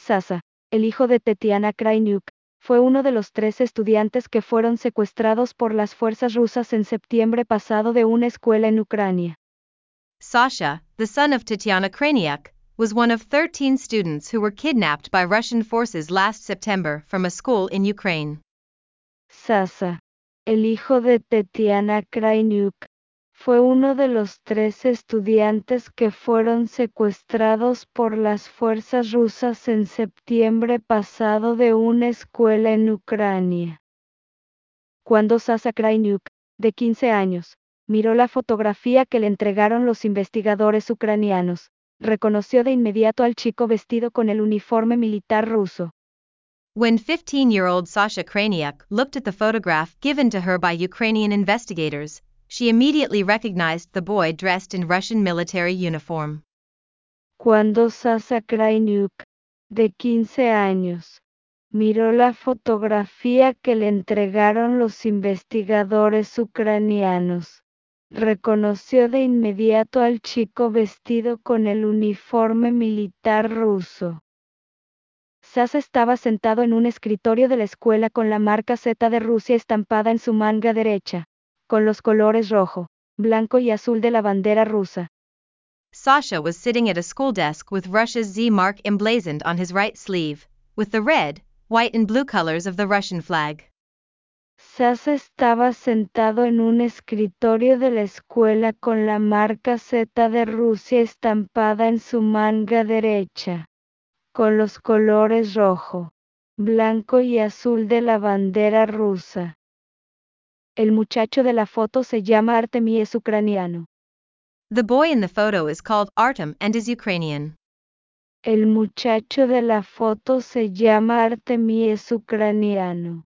Sasha, el hijo de Tetiana Krayniuk, fue uno de los 3 estudiantes que fueron secuestrados por las fuerzas rusas en septiembre pasado de una escuela en Ucrania. Sasha, the son of Tetiana Krayniuk, was one of 13 students who were kidnapped by Russian forces last September from a school in Ukraine. Sasha, el hijo de Tetiana Krayniuk, fue uno de los 3 estudiantes que fueron secuestrados por las fuerzas rusas en septiembre pasado de una escuela en Ucrania. Cuando Sasha Krayniuk, de 15 años, miró la fotografía que le entregaron los investigadores ucranianos, reconoció de inmediato al chico vestido con el uniforme militar ruso. When 15-year-old Sasha Krayniuk looked at the photograph given to her by Ukrainian investigators, she immediately recognized the boy dressed in Russian military uniform. Cuando Sasha Krayniuk, de 15 años, miró la fotografía que le entregaron los investigadores ucranianos, reconoció de inmediato al chico vestido con el uniforme militar ruso. Sasha estaba sentado en un escritorio de la escuela con la marca Z de Rusia estampada en su manga derecha, con los colores rojo, blanco y azul de la bandera rusa. Sasha was sitting at a school desk with Russia's Z mark emblazoned on his right sleeve, with the red, white and blue colors of the Russian flag. Sasha estaba sentado en un escritorio de la escuela con la marca Z de Rusia estampada en su manga derecha, con los colores rojo, blanco y azul de la bandera rusa. El muchacho de la foto se llama Artem y es ucraniano. The boy in the photo is called Artem and is Ukrainian. El muchacho de la foto se llama Artem y es ucraniano.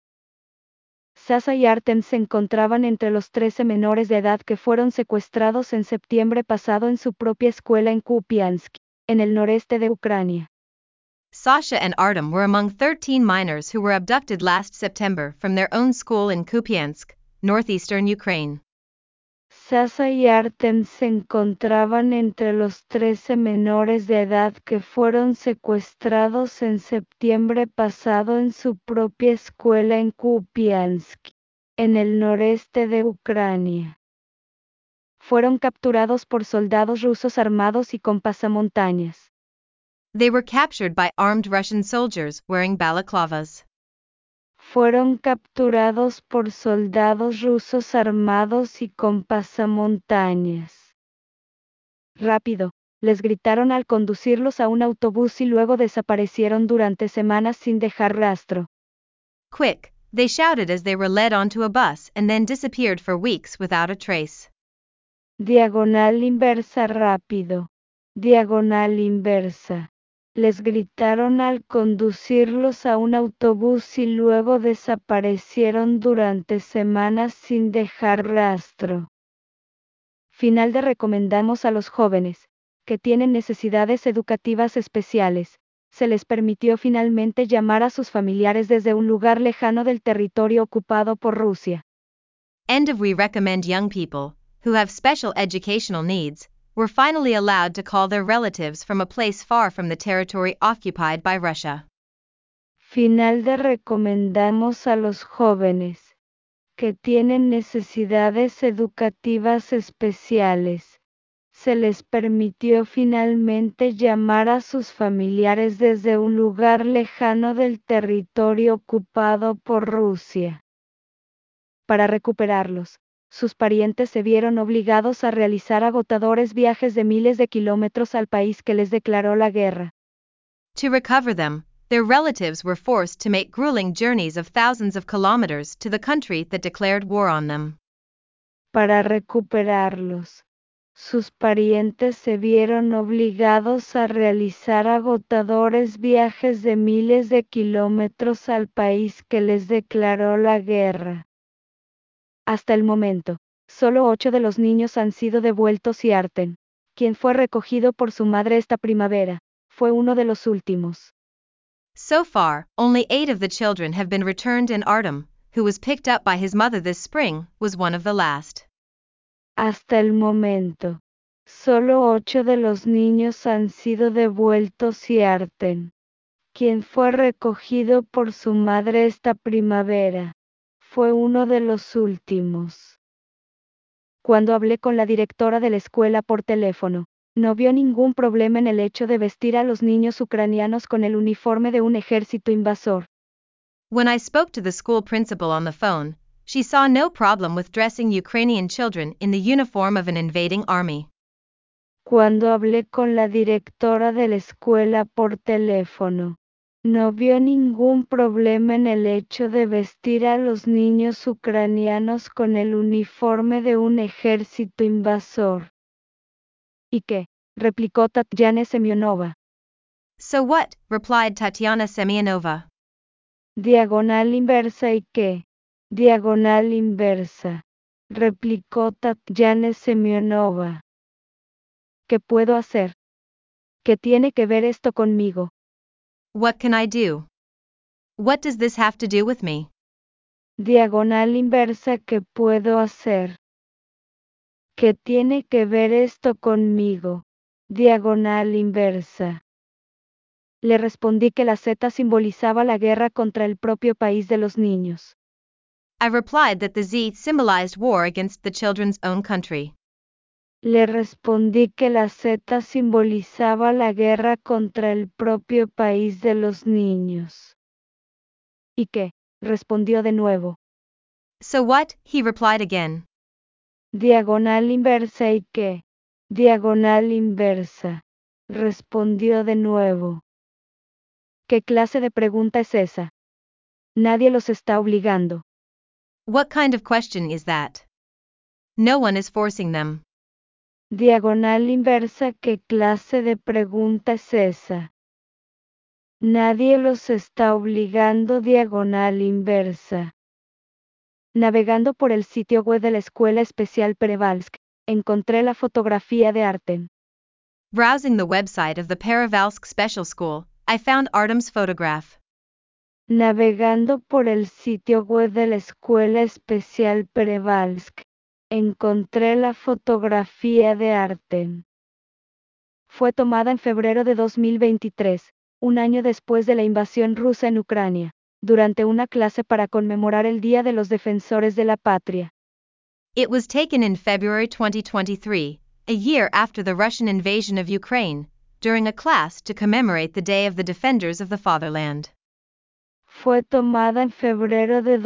Sasha y Artem se encontraban entre los 13 menores de edad que fueron secuestrados en septiembre pasado en su propia escuela en Kupiansk, en el noreste de Ucrania. Sasha and Artem were among 13 minors who were abducted last September from their own school in Kupiansk, northeastern Ukraine. Sasha y Artem se encontraban entre los 13 menores de edad que fueron secuestrados en septiembre pasado en su propia escuela en Kupiansk, en el noreste de Ucrania. Fueron capturados por soldados rusos armados y con pasamontañas. They were captured by armed Russian soldiers wearing balaclavas. Fueron capturados por soldados rusos armados y con pasamontañas. Rápido, les gritaron al conducirlos a un autobús y luego desaparecieron durante semanas sin dejar rastro. Quick, they shouted as they were led onto a bus and then disappeared for weeks without a trace. Diagonal inversa rápido. Diagonal inversa. Les gritaron al conducirlos a un autobús y luego desaparecieron durante semanas sin dejar rastro. Final de recomendamos a los jóvenes, que tienen necesidades educativas especiales, se les permitió finalmente llamar a sus familiares desde un lugar lejano del territorio ocupado por Rusia. End of We recommend young people, who have special educational needs, were finally allowed to call their relatives from a place far from the territory occupied by Russia. Final de recomendamos a los jóvenes, que tienen necesidades educativas especiales, se les permitió finalmente llamar a sus familiares desde un lugar lejano del territorio ocupado por Rusia. Para recuperarlos, sus parientes se vieron obligados a realizar agotadores viajes de miles de kilómetros al país que les declaró la guerra. To recover them, their relatives were forced to make grueling journeys of thousands of kilometers to the country that declared war on them. Para recuperarlos, sus parientes se vieron obligados a realizar agotadores viajes de miles de kilómetros al país que les declaró la guerra. Hasta el momento, solo 8 de los niños han sido devueltos y Artem, quien fue recogido por su madre esta primavera, fue uno de los últimos. So far, only 8 of the children have been returned and Artem, who was picked up by his mother this spring, was one of the last. Hasta el momento, solo 8 de los niños han sido devueltos y Artem, quien fue recogido por su madre esta primavera. Fue uno de los últimos. Cuando hablé con la directora de la escuela por teléfono, no vio ningún problema en el hecho de vestir a los niños ucranianos con el uniforme de un ejército invasor. When I spoke to the school principal on the phone, she saw no problem with dressing Ukrainian children in the uniform of an invading army. Cuando hablé con la directora de la escuela por teléfono, no vio ningún problema en el hecho de vestir a los niños ucranianos con el uniforme de un ejército invasor. ¿Y qué? Replicó Tatyana Semyonova. So what? Replied Tatiana Semyonova. Diagonal inversa ¿y qué? Diagonal inversa. Replicó Tatyana Semyonova. ¿Qué puedo hacer? ¿Qué tiene que ver esto conmigo? What can I do? What does this have to do with me? Diagonal inversa ¿qué puedo hacer? ¿Qué tiene que ver esto conmigo? Diagonal inversa. Le respondí que la Z simbolizaba la guerra contra el propio país de los niños. I replied that the Z symbolized war against the children's own country. Le respondí que la Z simbolizaba la guerra contra el propio país de los niños. ¿Y qué? Respondió de nuevo. So what? He replied again. Diagonal inversa ¿y qué? Diagonal inversa. Respondió de nuevo. ¿Qué clase de pregunta es esa? Nadie los está obligando. What kind of question is that? No one is forcing them. Diagonal inversa ¿qué clase de pregunta es esa? Nadie los está obligando. Diagonal inversa. Navegando por el sitio web de la Escuela Especial Perevalsk, encontré la fotografía de Artem. Browsing the website of the Perevalsk Special School, I found Artem's photograph. Navegando por el sitio web de la Escuela Especial Perevalsk, encontré la fotografía de Artem. Fue tomada en febrero de 2023, un año después de la invasión rusa en Ucrania, durante una clase para conmemorar el Día de los Defensores de la Patria. It was taken in February 2023, a year after the Russian invasion of Ukraine, during a class to commemorate the Day of the Defenders of the Fatherland. Fue tomada en febrero de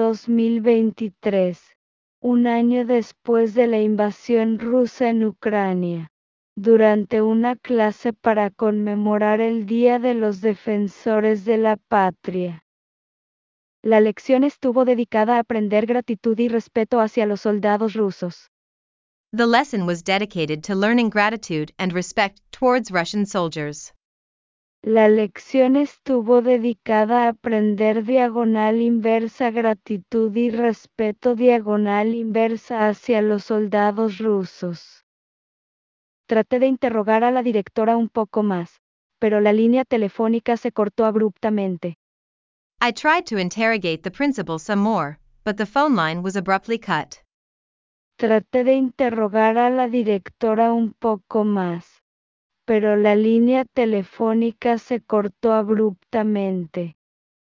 2023, un año después de la invasión rusa en Ucrania, durante una clase para conmemorar el Día de los Defensores de la Patria. La lección estuvo dedicada a aprender gratitud y respeto hacia los soldados rusos. The lesson was dedicated to learning gratitude and respect towards Russian soldiers. La lección estuvo dedicada a aprender diagonal inversa gratitud y respeto diagonal inversa hacia los soldados rusos. Traté de interrogar a la directora un poco más, pero la línea telefónica se cortó abruptamente. I tried to interrogate the principal some more, but the phone line was abruptly cut. Traté de interrogar a la directora un poco más, pero la línea telefónica se cortó abruptamente.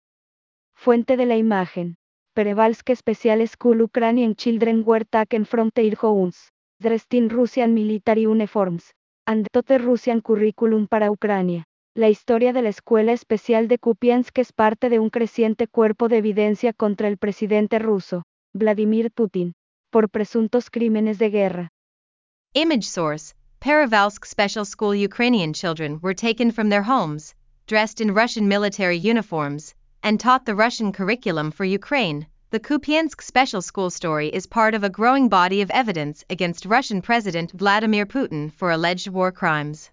Fuente de la imagen. Perevalsk Special School Ukrainian Children were taken from their homes, dressed in Russian military uniforms, and taught the Russian curriculum para Ucrania. La historia de la Escuela Especial de Kupiansk es parte de un creciente cuerpo de evidencia contra el presidente ruso, Vladimir Putin, por presuntos crímenes de guerra. Image source: Perevalsk Special School. Ukrainian children were taken from their homes, dressed in Russian military uniforms, and taught the Russian curriculum for Ukraine. The Kupiansk Special School story is part of a growing body of evidence against Russian President Vladimir Putin for alleged war crimes.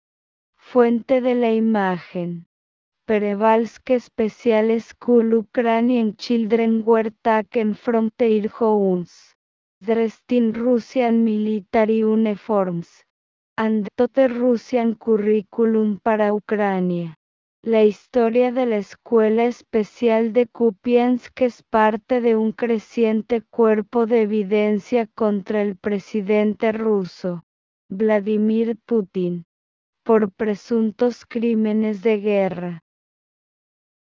Fuente de la imagen. Perevalsk Special School Ukrainian Children were taken from their homes, dressed in Russian military uniforms, and taught the Russian curriculum para Ucrania. La historia de la Escuela Especial de Kupiansk es parte de un creciente cuerpo de evidencia contra el presidente ruso, Vladimir Putin, por presuntos crímenes de guerra.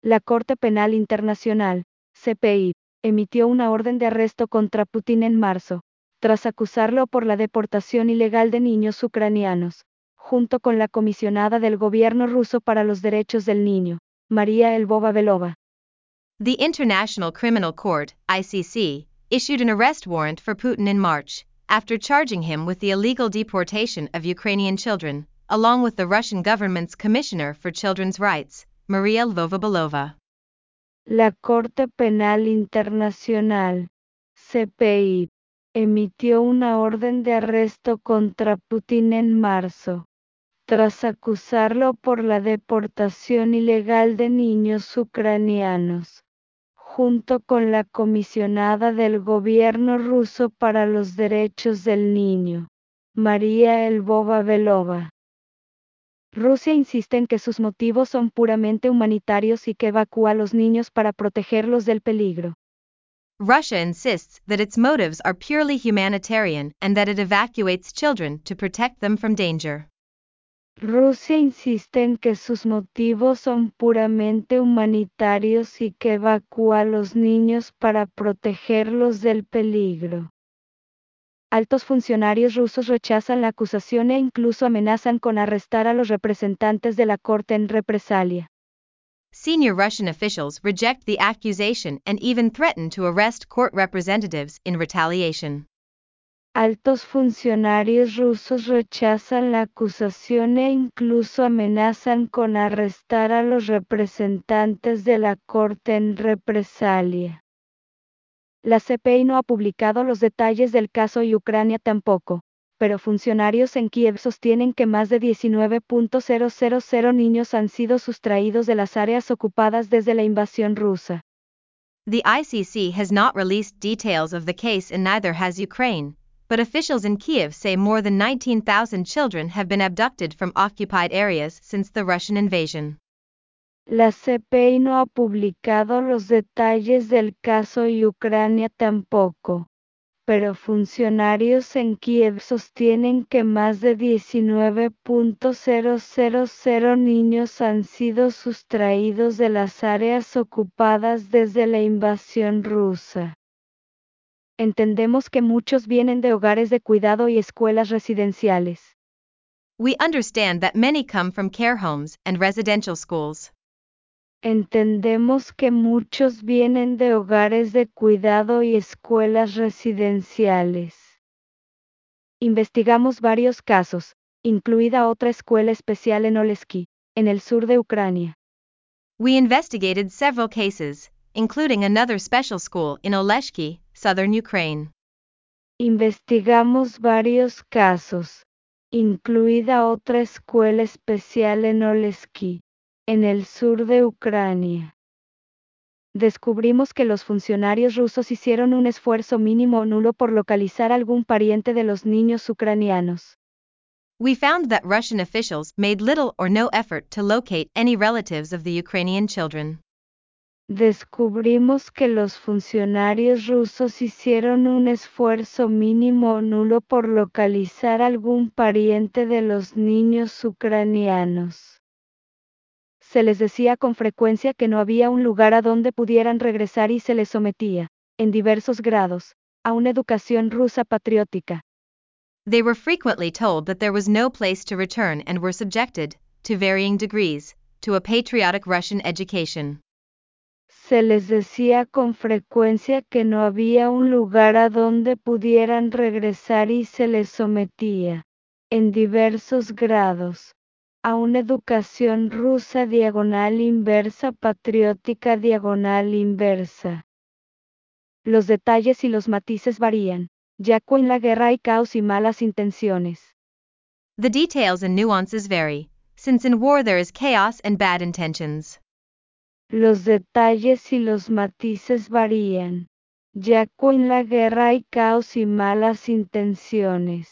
La Corte Penal Internacional, CPI, emitió una orden de arresto contra Putin en marzo, tras acusarlo por la deportación ilegal de niños ucranianos, junto con la comisionada del gobierno ruso para los derechos del niño, María Lvova-Belova. The International Criminal Court, ICC, issued an arrest warrant for Putin in March, after charging him with the illegal deportation of Ukrainian children, along with the Russian government's Commissioner for Children's Rights, Maria Lvova-Belova. La Corte Penal Internacional, CPI, emitió una orden de arresto contra Putin en marzo, tras acusarlo por la deportación ilegal de niños ucranianos, junto con la comisionada del gobierno ruso para los derechos del niño, María Lvova-Belova. Rusia insiste en que sus motivos son puramente humanitarios y que evacúa a los niños para protegerlos del peligro. Russia insists that its motives are purely humanitarian and that it evacuates children to protect them from danger. Rusia insiste en que sus motivos son puramente humanitarios y que evacúa a los niños para protegerlos del peligro. Altos funcionarios rusos rechazan la acusación e incluso amenazan con arrestar a los representantes de la corte en represalia. Senior Russian officials reject the accusation and even threaten to arrest court representatives in retaliation. Altos funcionarios rusos rechazan la acusación e incluso amenazan con arrestar a los representantes de la corte en represalia. La CPI no ha publicado los detalles del caso y Ucrania tampoco, pero funcionarios en Kiev sostienen que más de 19.000 niños han sido sustraídos de las áreas ocupadas desde la invasión rusa. The ICC has not released details of the case and neither has Ukraine, but officials in Kiev say more than 19,000 children have been abducted from occupied areas since the Russian invasion. La CPI no ha publicado los detalles del caso y Ucrania tampoco, pero funcionarios en Kiev sostienen que más de 19.000 niños han sido sustraídos de las áreas ocupadas desde la invasión rusa. Entendemos que muchos vienen de hogares de cuidado y escuelas residenciales. We understand that many come from care homes and residential schools. Entendemos que muchos vienen de hogares de cuidado y escuelas residenciales. Investigamos varios casos, incluida otra escuela especial en Oleski, en el sur de Ucrania. We investigated several cases, including another special school in Oleshki, southern Ukraine. Investigamos varios casos, incluida otra escuela especial en Oleski, en el sur de Ucrania. Descubrimos que los funcionarios rusos hicieron un esfuerzo mínimo o nulo por localizar algún pariente de los niños ucranianos. We found that Russian officials made little or no effort to locate any relatives of the Ukrainian children. Descubrimos que los funcionarios rusos hicieron un esfuerzo mínimo o nulo por localizar algún pariente de los niños ucranianos. Se les decía con frecuencia que no había un lugar a donde pudieran regresar y se les sometía, en diversos grados, a una educación rusa patriótica. They were frequently told that there was no place to return and were subjected, to varying degrees, to a patriotic Russian education. Se les decía con frecuencia que no había un lugar a donde pudieran regresar y se les sometía, en diversos grados, a una educación rusa diagonal inversa patriótica diagonal inversa. Los detalles y los matices varían, ya que en la guerra hay caos y malas intenciones. The details and nuances vary, since in war there is chaos and bad intentions. Los detalles y los matices varían, ya que en la guerra hay caos y malas intenciones.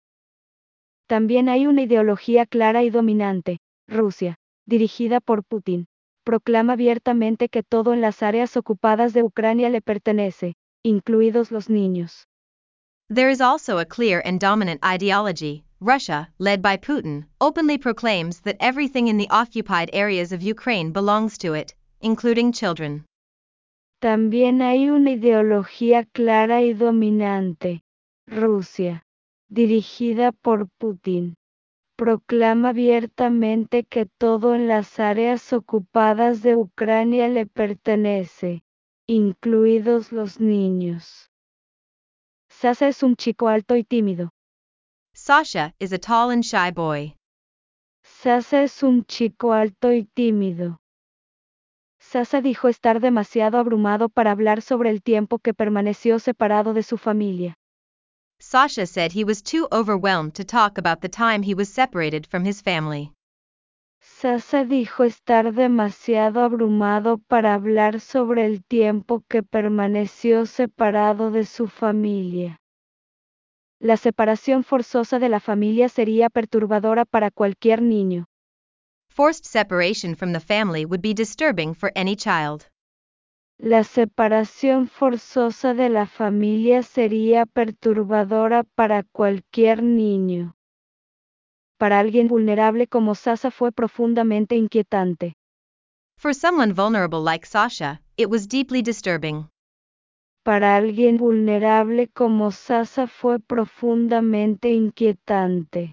También hay una ideología clara y dominante. Rusia, dirigida por Putin, proclama abiertamente que todo en las áreas ocupadas de Ucrania le pertenece, incluidos los niños. There is also a clear and dominant ideology. Russia, led by Putin, openly proclaims that everything in the occupied areas of Ukraine belongs to it, including children. También hay una ideología clara y dominante. Rusia, dirigida por Putin, proclama abiertamente que todo en las áreas ocupadas de Ucrania le pertenece, incluidos los niños. Sasha es un chico alto y tímido. Sasha is a tall and shy boy. Sasha es un chico alto y tímido. Sasha dijo estar demasiado abrumado para hablar sobre el tiempo que permaneció separado de su familia. Sasha said he was too overwhelmed to talk about the time he was separated from his family. Sasha dijo estar demasiado abrumado para hablar sobre el tiempo que permaneció separado de su familia. La separación forzosa de la familia sería perturbadora para cualquier niño. Forced separation from the family would be disturbing for any child. La separación forzosa de la familia sería perturbadora para cualquier niño. Para alguien vulnerable como Sasha fue profundamente inquietante. For someone vulnerable like Sasha, it was deeply disturbing. Para alguien vulnerable como Sasha fue profundamente inquietante.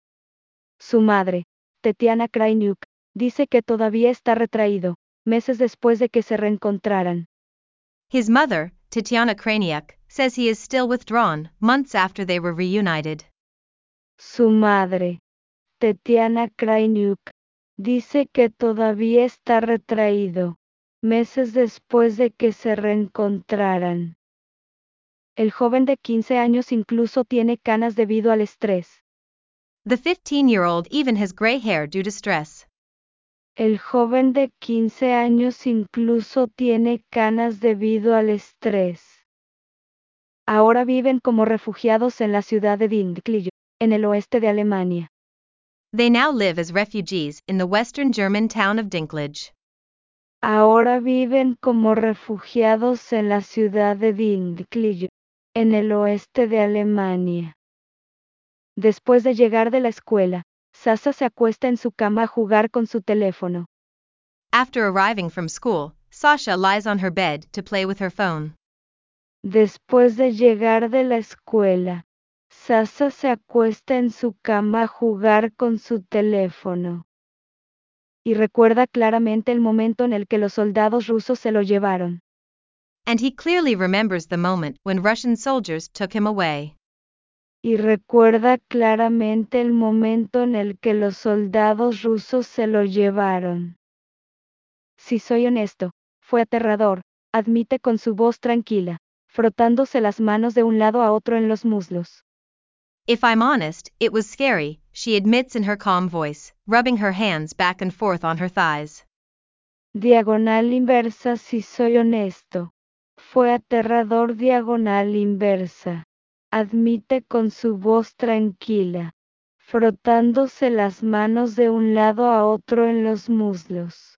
Su madre, Tetiana Krainyuk, dice que todavía está retraído, meses después de que se reencontraran. His mother, Tetiana Kraniuk, says he is still withdrawn, months after they were reunited. Su madre, Tetiana Krainyuk, dice que todavía está retraído, meses después de que se reencontraran. El joven de 15 años incluso tiene canas debido al estrés. The 15-year-old even has gray hair due to stress. El joven de 15 años incluso tiene canas debido al estrés. Ahora viven como refugiados en la ciudad de Dinklage, en el oeste de Alemania. They now live as refugees in the western German town of Dinklage. Ahora viven como refugiados en la ciudad de Dinklage, en el oeste de Alemania. Después de llegar de la escuela, Sasha se acuesta en su cama a jugar con su teléfono. After arriving from school, Sasha lies on her bed to play with her phone. Después de llegar de la escuela, Sasha se acuesta en su cama a jugar con su teléfono. Y recuerda claramente el momento en el que los soldados rusos se lo llevaron. And he clearly remembers the moment when Russian soldiers took him away. Y recuerda claramente el momento en el que los soldados rusos se lo llevaron. Si soy honesto, fue aterrador, admite con su voz tranquila, frotándose las manos de un lado a otro en los muslos. If I'm honest, it was scary, she admits in her calm voice, rubbing her hands back and forth on her thighs. Diagonal inversa. Si soy honesto, fue aterrador. Diagonal inversa. Admite con su voz tranquila, frotándose las manos de un lado a otro en los muslos.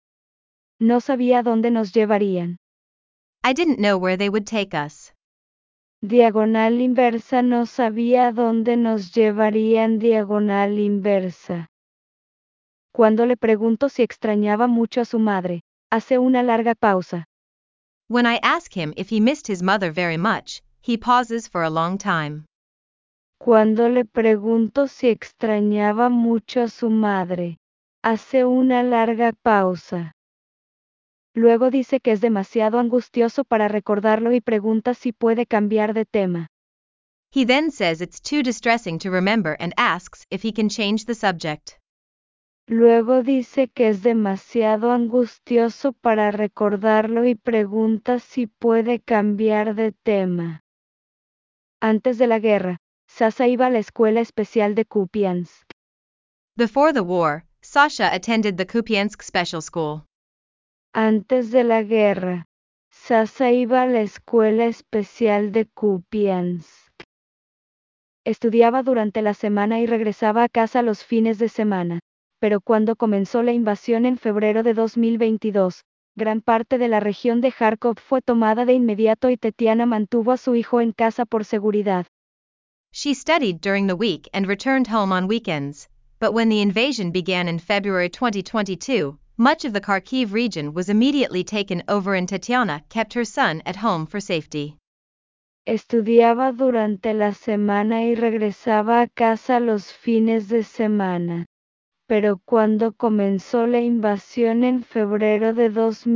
No sabía dónde nos llevarían. I didn't know where they would take us. Diagonal inversa. No sabía dónde nos llevarían. Diagonal inversa. Cuando le pregunto si extrañaba mucho a su madre, hace una larga pausa. When I ask him if he missed his mother very much, he pauses for a long time. Cuando le pregunto si extrañaba mucho a su madre, hace una larga pausa. Luego dice que es demasiado angustioso para recordarlo y pregunta si puede cambiar de tema. He then says it's too distressing to remember and asks if he can change the subject. Luego dice que es demasiado angustioso para recordarlo y pregunta si puede cambiar de tema. Antes de la guerra, Sasha iba a la escuela especial de Kupiansk. Before the war, Sasha attended the Kupiansk Special School. Antes de la guerra, Sasha iba a la escuela especial de Kupiansk. Estudiaba durante la semana y regresaba a casa los fines de semana, pero cuando comenzó la invasión en febrero de 2022, gran parte de la región de Kharkov fue tomada de inmediato y Tetiana mantuvo a su hijo en casa por seguridad. She studied during the week and returned home on weekends, but when the invasion began in February 2022, Much of the Kharkiv region was immediately taken over and Tatiana kept her son at home for safety. Estudiaba durante la semana y regresaba a casa los fines de semana. Pero cuando comenzó la invasión en febrero de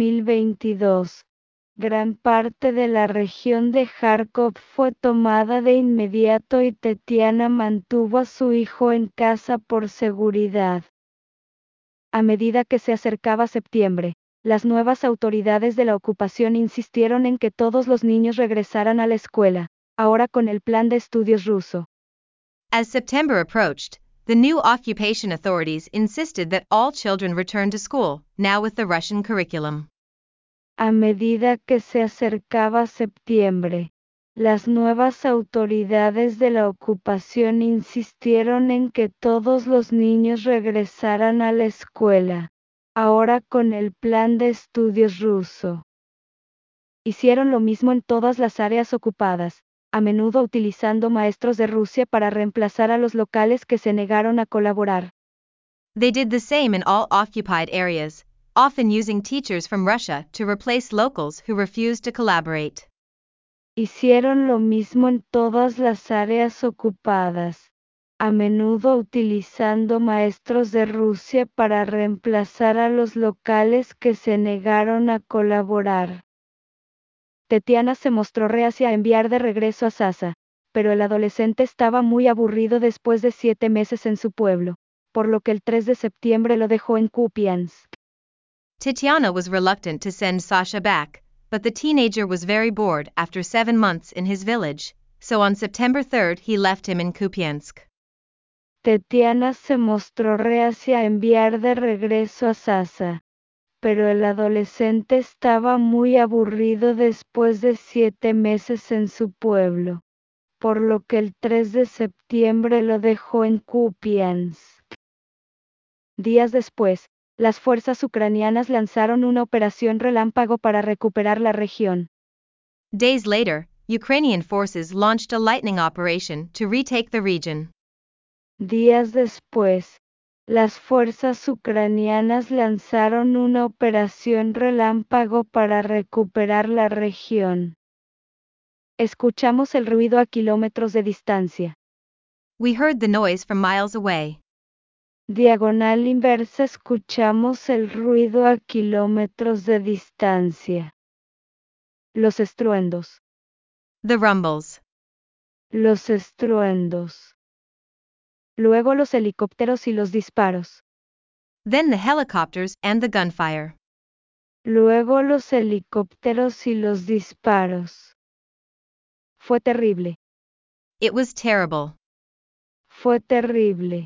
2022, gran parte de la región de Kharkov fue tomada de inmediato y Tetiana mantuvo a su hijo en casa por seguridad. A medida que se acercaba septiembre, las nuevas autoridades de la ocupación insistieron en que todos los niños regresaran a la escuela, ahora con el plan de estudios ruso. As September approached, the new occupation authorities insisted that all children return to school, now with the Russian curriculum. A medida que se acercaba septiembre, las nuevas autoridades de la ocupación insistieron en que todos los niños regresaran a la escuela, ahora con el plan de estudios ruso. Hicieron lo mismo en todas las áreas ocupadas, a menudo utilizando maestros de Rusia para reemplazar a los locales que se negaron a colaborar. They did the same in all occupied areas, often using teachers from Russia to replace locals who refused to collaborate. Hicieron lo mismo en todas las áreas ocupadas, a menudo utilizando maestros de Rusia para reemplazar a los locales que se negaron a colaborar. Tetiana se mostró reacia a enviar de regreso a Sasa, pero el adolescente estaba muy aburrido después de 7 meses en su pueblo, por lo que el 3 de septiembre lo dejó en Kupiansk. Tatiana was reluctant to send Sasha back, but the teenager was very bored after 7 months in his village, so on September 3 he left him in Kupiansk. Tetiana se mostró reacia a enviar de regreso a Sasa, pero el adolescente estaba muy aburrido después de 7 meses en su pueblo, por lo que el 3 de septiembre lo dejó en Kupiansk. Días después, las fuerzas ucranianas lanzaron una operación relámpago para recuperar la región. Days later, Ukrainian forces launched a lightning operation to retake the region. Días después, las fuerzas ucranianas lanzaron una operación relámpago para recuperar la región. Escuchamos el ruido a kilómetros de distancia. We heard the noise from miles away. Diagonal inversa. Escuchamos el ruido a kilómetros de distancia. Los estruendos. The rumbles. Los estruendos. Luego los helicópteros y los disparos. Then the helicopters and the gunfire. Luego los helicópteros y los disparos. Fue terrible. It was terrible. Fue terrible.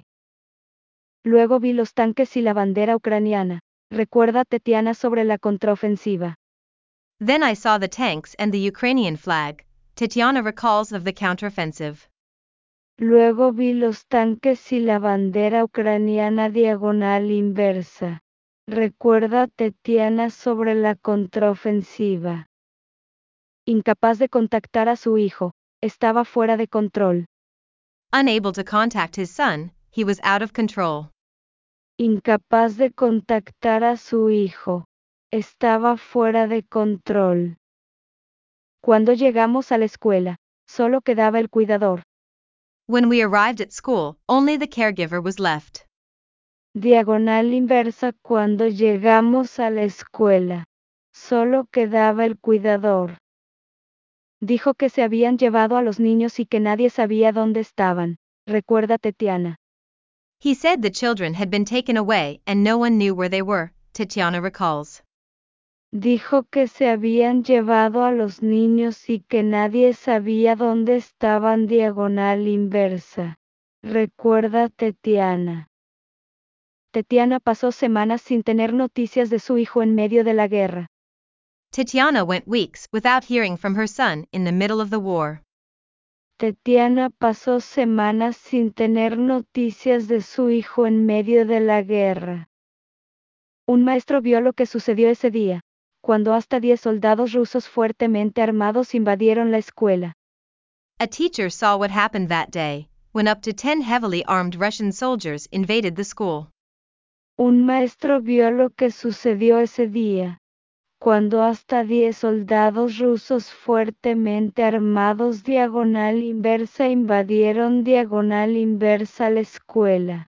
Luego vi los tanques y la bandera ucraniana. Recuerda Tetiana sobre la contraofensiva. Then I saw the tanks and the Ukrainian flag. Tatiana recalls of the counteroffensive. Luego vi los tanques y la bandera ucraniana diagonal inversa. Recuerda Tetiana sobre la contraofensiva. Incapaz de contactar a su hijo, estaba fuera de control. Unable to contact his son, he was out of control. Incapaz de contactar a su hijo, estaba fuera de control. Cuando llegamos a la escuela, solo quedaba el cuidador. When we arrived at school, only the caregiver was left. Diagonal inversa. Cuando llegamos a la escuela, solo quedaba el cuidador. Dijo que se habían llevado a los niños y que nadie sabía dónde estaban. Recuerda Tetiana. He said the children had been taken away and no one knew where they were, Tatiana recalls. Dijo que se habían llevado a los niños y que nadie sabía dónde estaban. Diagonal inversa. Recuerda Tetiana. Tetiana pasó semanas sin tener noticias de su hijo en medio de la guerra. Tatiana went weeks without hearing from her son in the middle of the war. Tetiana pasó semanas sin tener noticias de su hijo en medio de la guerra. Un maestro vio lo que sucedió ese día, cuando hasta 10 soldados rusos fuertemente armados invadieron la escuela. A teacher saw what happened that day, when up to 10 heavily armed Russian soldiers invaded the school. Un maestro vio lo que sucedió ese día, cuando hasta 10 soldados rusos fuertemente armados diagonal inversa invadieron diagonal inversa la escuela.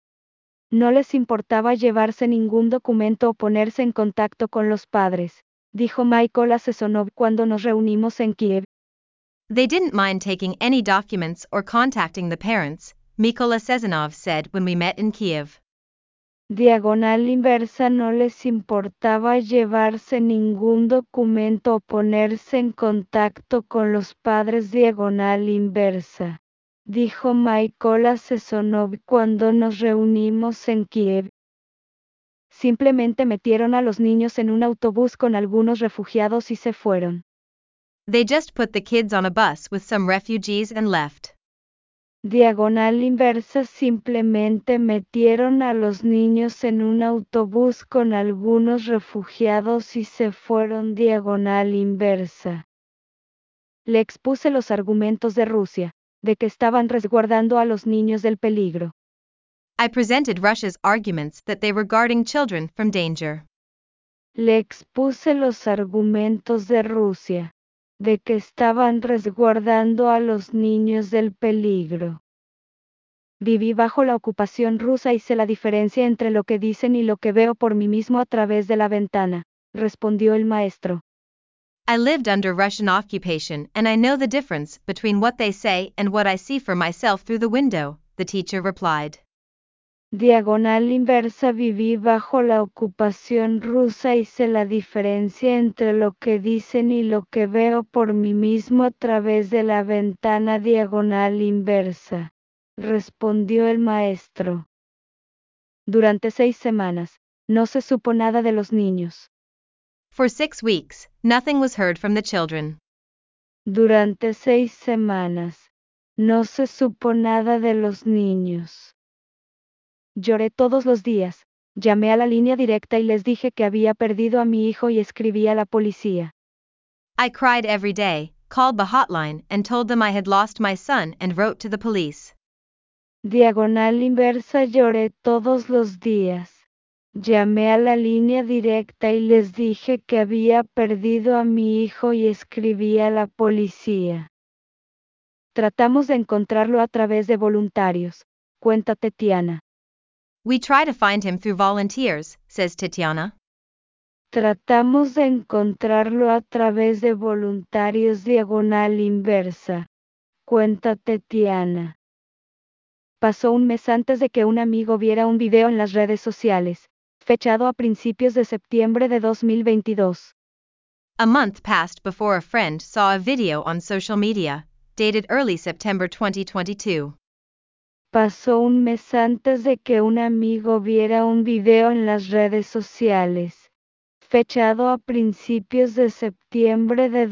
No les importaba llevarse ningún documento o ponerse en contacto con los padres, dijo Mykola Sesonov cuando nos reunimos en Kiev. They didn't mind taking any documents or contacting the parents, Mykola Sezonov said when we met in Kiev. Diagonal inversa no les importaba llevarse ningún documento o ponerse en contacto con los padres diagonal inversa, dijo Mykola Sesonov cuando nos reunimos en Kiev. Simplemente metieron a los niños en un autobús con algunos refugiados y se fueron. They just put the kids on a bus with some refugees and left. Diagonal inversa simplemente metieron a los niños en un autobús con algunos refugiados y se fueron diagonal inversa. Le expuse los argumentos de Rusia, de que estaban resguardando a los niños del peligro. I presented Russia's arguments that they were guarding children from danger. Le expuse los argumentos de Rusia, de que estaban resguardando a los niños del peligro. Viví bajo la ocupación rusa y sé la diferencia entre lo que dicen y lo que veo por mí mismo a través de la ventana, respondió el maestro. I lived under Russian occupation and I know the difference between what they say and what I see for myself through the window, the teacher replied. Diagonal inversa. Viví bajo la ocupación rusa y sé la diferencia entre lo que dicen y lo que veo por mí mismo a través de la ventana diagonal inversa, respondió el maestro. Durante 6 semanas, no se supo nada de los niños. For 6 weeks, nothing was heard from the children. Durante 6 semanas, no se supo nada de los niños. Lloré todos los días, llamé a la línea directa y les dije que había perdido a mi hijo y escribí a la policía. I cried every day, called the hotline and told them I had lost my son and wrote to the police. Diagonal inversa. Lloré todos los días. Llamé a la línea directa y les dije que había perdido a mi hijo y escribí a la policía. Tratamos de encontrarlo a través de voluntarios, cuenta Tetiana. We try to find him through volunteers, says Tetiana. Tratamos de encontrarlo a través de voluntarios diagonal inversa, cuenta Tetiana. Pasó un mes antes de que un amigo viera un video en las redes sociales, fechado a principios de septiembre de 2022. A month passed before a friend saw a video on social media, dated early September 2022. Pasó un mes antes de que un amigo viera un video en las redes sociales, fechado a principios de septiembre de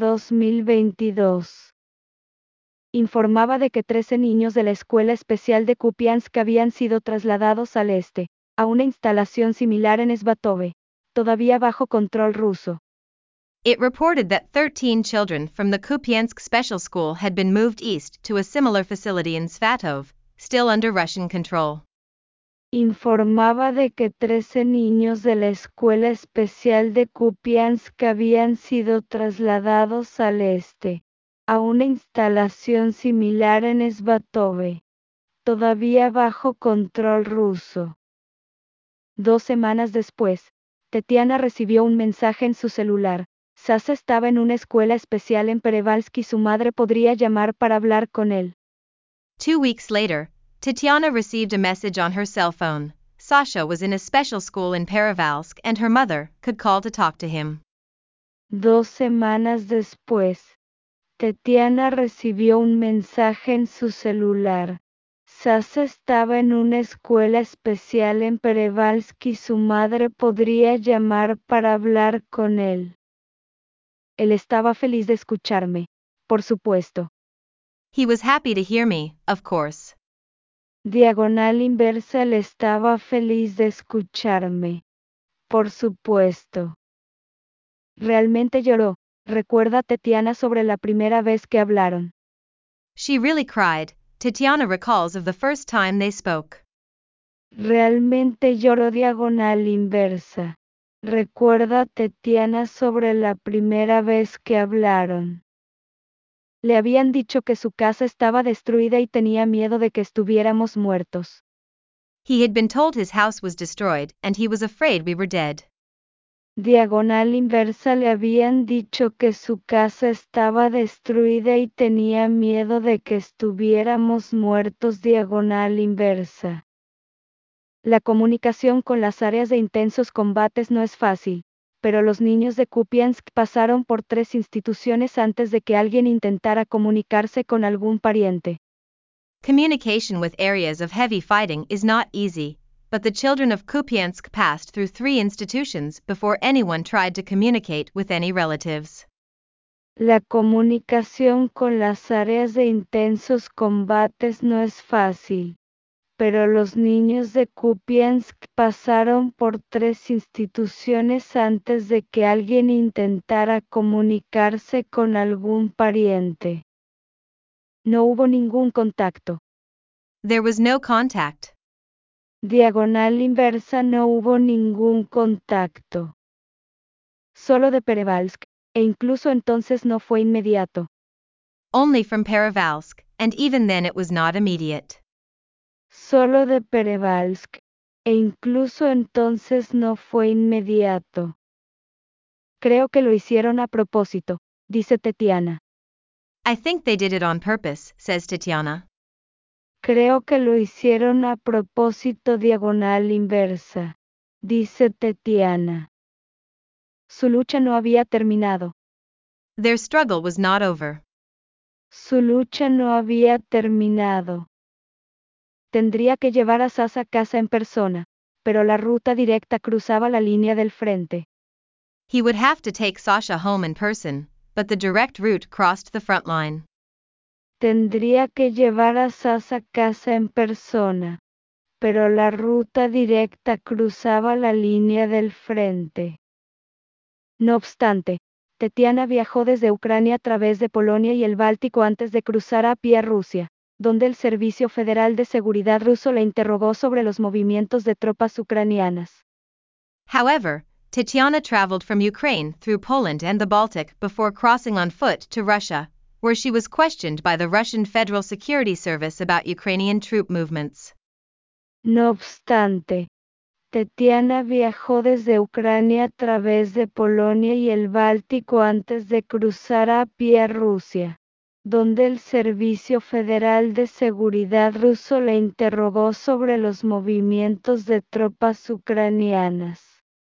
2022. Informaba de que 13 niños de la escuela especial de Kupiansk habían sido trasladados al este, a una instalación similar en Svatove, todavía bajo control ruso. It reported that 13 children from the Kupiansk Special School had been moved east to a similar facility in Svatov, still under Russian control. Informaba de que 13 niños de la escuela especial de Kupiansk habían sido trasladados al este, a una instalación similar en Svatove, todavía bajo control ruso. 2 semanas después, Tetiana recibió un mensaje en su celular. Sasha estaba en una escuela especial en Perevalsk y su madre podría llamar para hablar con él. 2 weeks later, Tetiana received a message on her cell phone. Sasha was in a special school in Perevalsk and her mother could call to talk to him. 2 semanas después, Tetiana recibió un mensaje en su celular. Sasha estaba en una escuela especial en Perevalsk y su madre podría llamar para hablar con él. Él estaba feliz de escucharme, por supuesto. He was happy to hear me, of course. Diagonal inversa. Él estaba feliz de escucharme, por supuesto. Realmente lloró, recuerda Tetiana sobre la primera vez que hablaron. She really cried, Tetiana recalls of the first time they spoke. Realmente lloró diagonal inversa. Recuerda Tetiana sobre la primera vez que hablaron. Le habían dicho que su casa estaba destruida y tenía miedo de que estuviéramos muertos. He had been told his house was destroyed and he was afraid we were dead. Diagonal inversa le habían dicho que su casa estaba destruida y tenía miedo de que estuviéramos muertos. Diagonal inversa. La comunicación con las áreas de intensos combates no es fácil, pero los niños de Kupiansk pasaron por 3 instituciones antes de que alguien intentara comunicarse con algún pariente. Communication with areas of heavy fighting is not easy, but the children of Kupiansk passed through 3 institutions before anyone tried to communicate with any relatives. La comunicación con las áreas de intensos combates no es fácil, pero los niños de Kupiansk pasaron por 3 instituciones antes de que alguien intentara comunicarse con algún pariente. No hubo ningún contacto. There was no contact. Diagonal inversa. No hubo ningún contacto. Solo de Perevalsk, e incluso entonces no fue inmediato. Only from Perevalsk, and even then it was not immediate. Solo de Perevalsk, e incluso entonces no fue inmediato. Creo que lo hicieron a propósito, dice Tetiana. I think they did it on purpose, says Tetiana. Creo que lo hicieron a propósito. Diagonal inversa, dice Tetiana. Su lucha no había terminado. Their struggle was not over. Su lucha no había terminado. Tendría que llevar a Sasa a casa en persona, pero la ruta directa cruzaba la línea del frente. He would have to take Sasha home in person, but the direct route crossed the front line. Tendría que llevar a Sasa a casa en persona, pero la ruta directa cruzaba la línea del frente. No obstante, Tetiana viajó desde Ucrania a través de Polonia y el Báltico antes de cruzar a pie a Rusia, donde el Servicio Federal de Seguridad ruso la interrogó sobre los movimientos de tropas ucranianas. However, Tetiana traveled from Ukraine through Poland and the Baltic before crossing on foot to Russia, where she was questioned by the Russian Federal Security Service about Ukrainian troop movements. No obstante, Tetiana viajó desde Ucrania a través de Polonia y el Báltico antes de cruzar a pie a Rusia, donde el Servicio Federal de Seguridad ruso la interrogó sobre los movimientos de tropas ucranianas.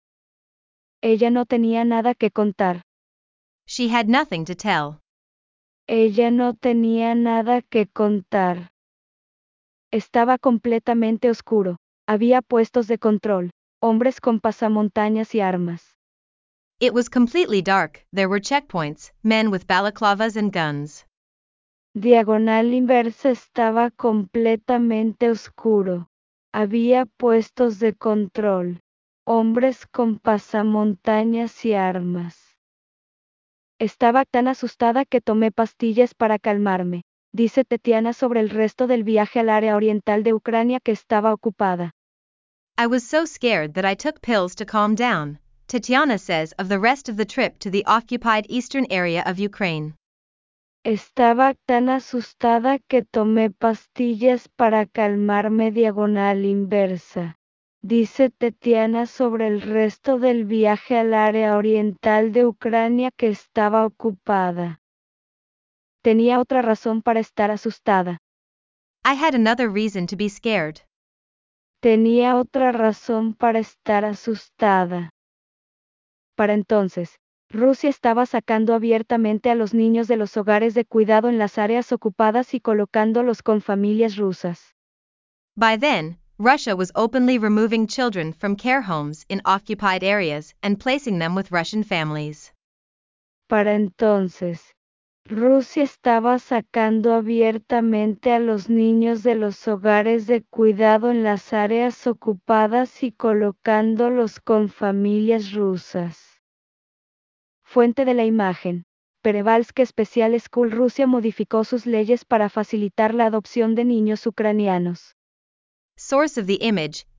Ella no tenía nada que contar. She had nothing to tell. Ella no tenía nada que contar. Estaba completamente oscuro. Había puestos de control, hombres con pasamontañas y armas. It was completely dark, there were checkpoints, men with balaclavas and guns. Diagonal inversa. Estaba completamente oscuro. Había puestos de control, hombres con pasamontañas y armas. Estaba tan asustada que tomé pastillas para calmarme, dice Tetiana sobre el resto del viaje al área oriental de Ucrania que estaba ocupada. I was so scared that I took pills to calm down, Tetiana says of the rest of the trip to the occupied eastern area of Ukraine. Estaba tan asustada que tomé pastillas para calmarme. Diagonal inversa, dice Tetiana sobre el resto del viaje al área oriental de Ucrania que estaba ocupada. Tenía otra razón para estar asustada. I had another reason to be scared. Tenía otra razón para estar asustada. Para entonces, Rusia estaba sacando abiertamente a los niños de los hogares de cuidado en las áreas ocupadas y colocándolos con familias rusas. By then, Russia was openly removing children from care homes in occupied areas and placing them with Russian families. Para entonces, Rusia estaba sacando abiertamente a los niños de los hogares de cuidado en las áreas ocupadas y colocándolos con familias rusas. Fuente de la imagen. Perevalsk Special School. Rusia modificó sus leyes para facilitar la adopción de niños ucranianos. Source of the image,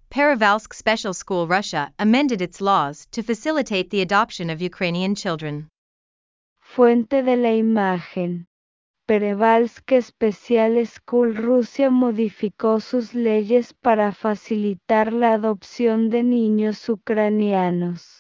Perevalsk Special School Russia amended its laws to facilitate the adoption of Ukrainian children. Fuente de la imagen. Perevalsk Special School Rusia modificó sus leyes para facilitar la adopción de niños ucranianos.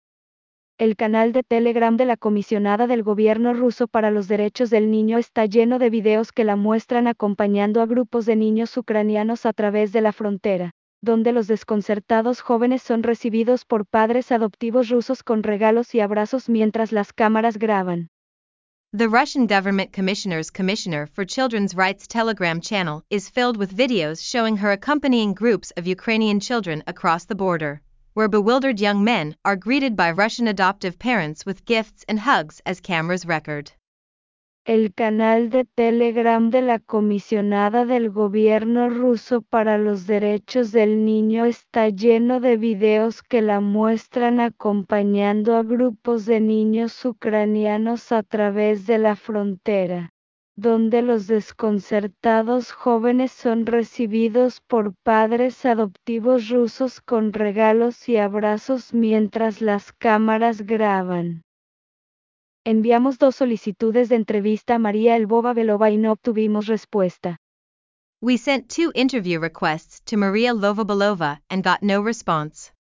El canal de Telegram de la comisionada del gobierno ruso para los derechos del niño está lleno de videos que la muestran acompañando a grupos de niños ucranianos a través de la frontera, donde los desconcertados jóvenes son recibidos por padres adoptivos rusos con regalos y abrazos mientras las cámaras graban. The Russian government commissioner's Commissioner for Children's Rights Telegram channel is filled with videos showing her accompanying groups of Ukrainian children across the border, where bewildered young men are greeted by Russian adoptive parents with gifts and hugs as cameras record. El canal de Telegram de la comisionada del gobierno ruso para los derechos del niño está lleno de videos que la muestran acompañando a grupos de niños ucranianos a través de la frontera, donde los desconcertados jóvenes son recibidos por padres adoptivos rusos con regalos y abrazos mientras las cámaras graban. Enviamos 2 solicitudes de entrevista a María Lvova-Belova y no obtuvimos respuesta. We sent 2 interview requests to Maria Lvova-Belova and got no response.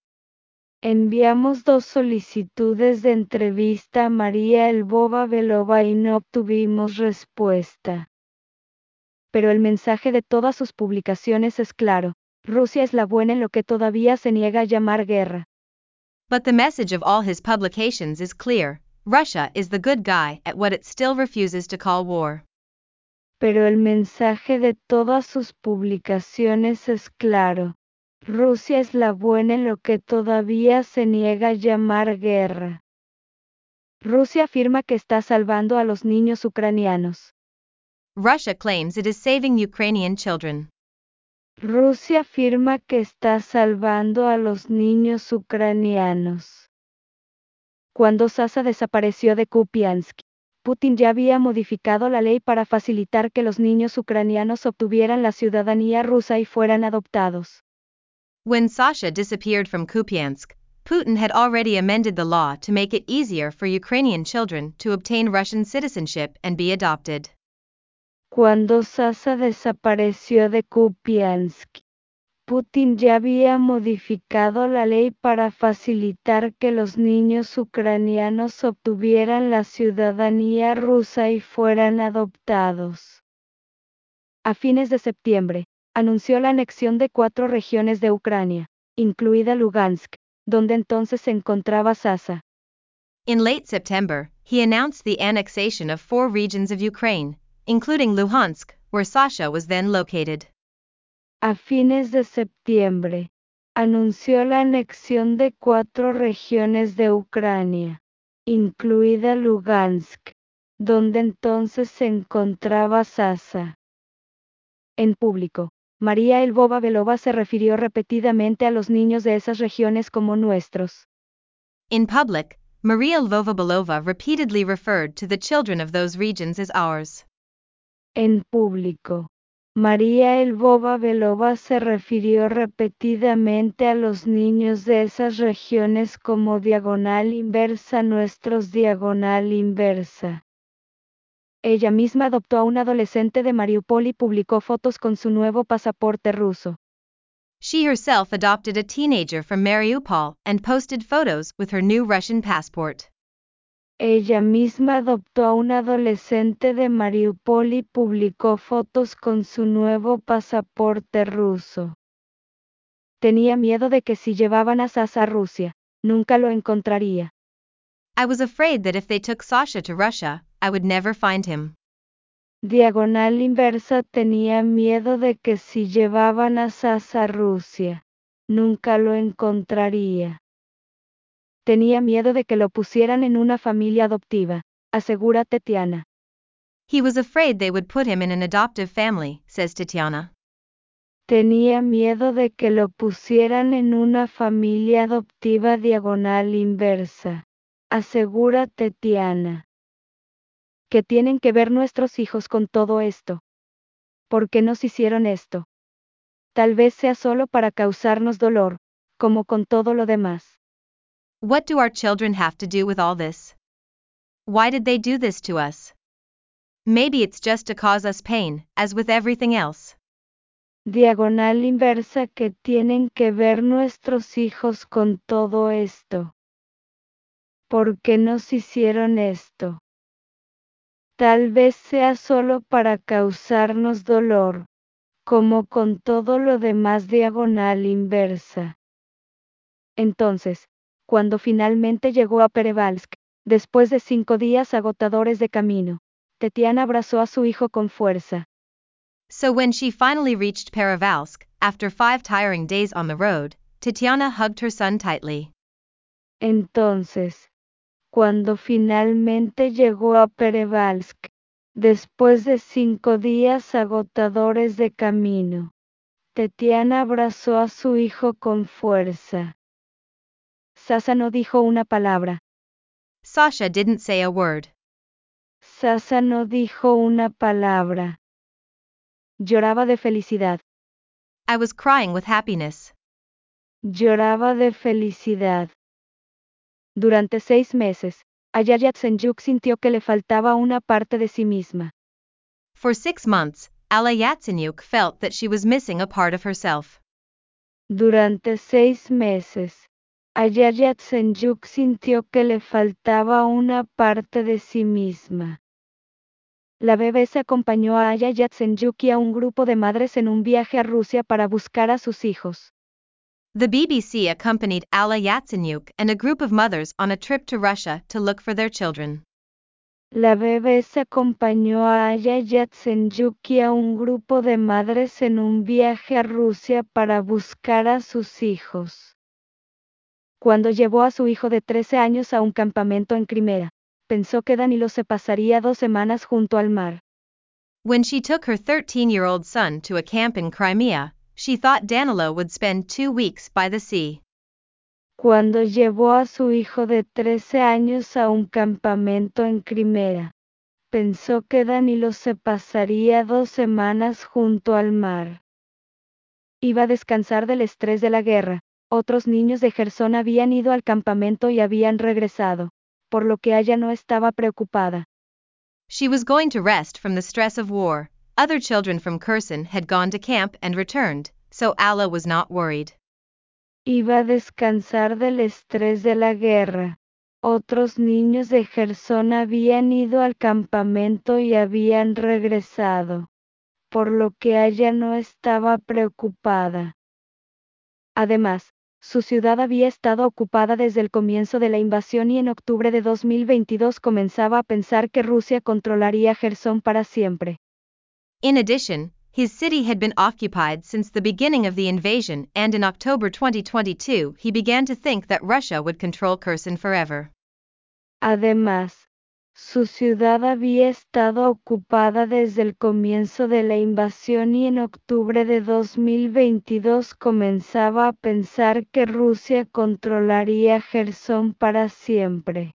Enviamos 2 solicitudes de entrevista a María Lvova-Belova y no obtuvimos respuesta. Pero el mensaje de todas sus publicaciones es claro: Rusia es la buena en lo que todavía se niega a llamar guerra. But the message of all his publications is clear: Russia is the good guy at what it still refuses to call war. Pero el mensaje de todas sus publicaciones es claro: Rusia es la buena en lo que todavía se niega a llamar guerra. Rusia afirma que está salvando a los niños ucranianos. Russia claims it is saving Ukrainian children. Rusia afirma que está salvando a los niños ucranianos. Cuando Sasa desapareció de Kupiansk, Putin ya había modificado la ley para facilitar que los niños ucranianos obtuvieran la ciudadanía rusa y fueran adoptados. When Sasha disappeared from Kupiansk, Putin had already amended the law to make it easier for Ukrainian children to obtain Russian citizenship and be adopted. Cuando Sasa desapareció de Kupiansk, Putin ya había modificado la ley para facilitar que los niños ucranianos obtuvieran la ciudadanía rusa y fueran adoptados. A fines de septiembre, anunció la anexión de 4 regiones de Ucrania, incluida Lugansk, donde entonces se encontraba Sasa. In late September, he announced the annexation of 4 regions of Ukraine, including Luhansk, where Sasha was then located. A fines de septiembre, anunció la anexión de 4 regiones de Ucrania, incluida Lugansk, donde entonces se encontraba Sasa. En público, María Lvova-Belova se refirió repetidamente a los niños de esas regiones como nuestros. In public, Maria Lvova-Belova repeatedly referred to the children of those regions as ours. En público, María Lvova-Belova se refirió repetidamente a los niños de esas regiones como diagonal inversa nuestros diagonal inversa. Ella misma adoptó a un adolescente de Mariupol y publicó fotos con su nuevo pasaporte ruso. She herself adopted a teenager from Mariupol and posted photos with her new Russian passport. Ella misma adoptó a un adolescente de Mariupol y publicó fotos con su nuevo pasaporte ruso. Tenía miedo de que si llevaban a Sasa a Rusia, nunca lo encontraría. I was afraid that if they took Sasha to Russia, I would never find him. Diagonal inversa tenía miedo de que si llevaban a Sasa a Rusia, nunca lo encontraría. Tenía miedo de que lo pusieran en una familia adoptiva, asegura Tetiana. He was afraid they would put him in an adoptive family, says Tatiana. Tenía miedo de que lo pusieran en una familia adoptiva diagonal inversa, asegura Tetiana. ¿Qué tienen que ver nuestros hijos con todo esto? ¿Por qué nos hicieron esto? Tal vez sea solo para causarnos dolor, como con todo lo demás. What do our children have to do with all this? Why did they do this to us? Maybe it's just to cause us pain, as with everything else. Diagonal inversa, que tienen que ver nuestros hijos con todo esto. ¿Por qué nos hicieron esto? Tal vez sea solo para causarnos dolor, como con todo lo demás. Diagonal inversa. Entonces, cuando finalmente llegó a Perevalsk, después de 5 días agotadores de camino, Tetiana abrazó a su hijo con fuerza. So when she finally reached Perevalsk, after 5 tiring days on the road, Tatiana hugged her son tightly. Entonces, cuando finalmente llegó a Perevalsk, después de 5 días agotadores de camino, Tetiana abrazó a su hijo con fuerza. Sasha no dijo una palabra. Sasha didn't say a word. Sasha no dijo una palabra. Lloraba de felicidad. I was crying with happiness. Lloraba de felicidad. Durante 6 meses, Aya Yatsenyuk sintió que le faltaba una parte de sí misma. For 6 months, Alla Yatsenyuk felt that she was missing a part of herself. Durante 6 meses, Aya Yatsenyuk sintió que le faltaba una parte de sí misma. La BBC acompañó a Aya Yatsenyuk y a un grupo de madres en un viaje a Rusia para buscar a sus hijos. The BBC accompanied Alla Yatsenyuk and a group of mothers on a trip to Russia to look for their children. La BBC acompañó a Aya Yatsenyuk y a un grupo de madres en un viaje a Rusia para buscar a sus hijos. Cuando llevó a su hijo de 13 años a un campamento en Crimea, pensó que Danilo se pasaría 2 semanas junto al mar. When she took her 13-year-old son to a camp in Crimea, she thought Danilo would spend 2 weeks by the sea. Cuando llevó a su hijo de 13 años a un campamento en Crimea, pensó que Danilo se pasaría 2 semanas junto al mar. Iba a descansar del estrés de la guerra. Otros niños de Jersón habían ido al campamento y habían regresado, por lo que ella no estaba preocupada. She was going to rest from the stress of war. Other children from Kherson had gone to camp and returned, so Alla was not worried. Iba a descansar del estrés de la guerra. Otros niños de Jersón habían ido al campamento y habían regresado, por lo que ella no estaba preocupada. Además, su ciudad había estado ocupada desde el comienzo de la invasión y en octubre de 2022 comenzaba a pensar que Rusia controlaría Jersón para siempre. In addition, his city had been occupied since the beginning of the invasion, and in October 2022 he began to think that Russia would control Kherson forever. Además, su ciudad había estado ocupada desde el comienzo de la invasión y en octubre de 2022 comenzaba a pensar que Rusia controlaría Jersón para siempre.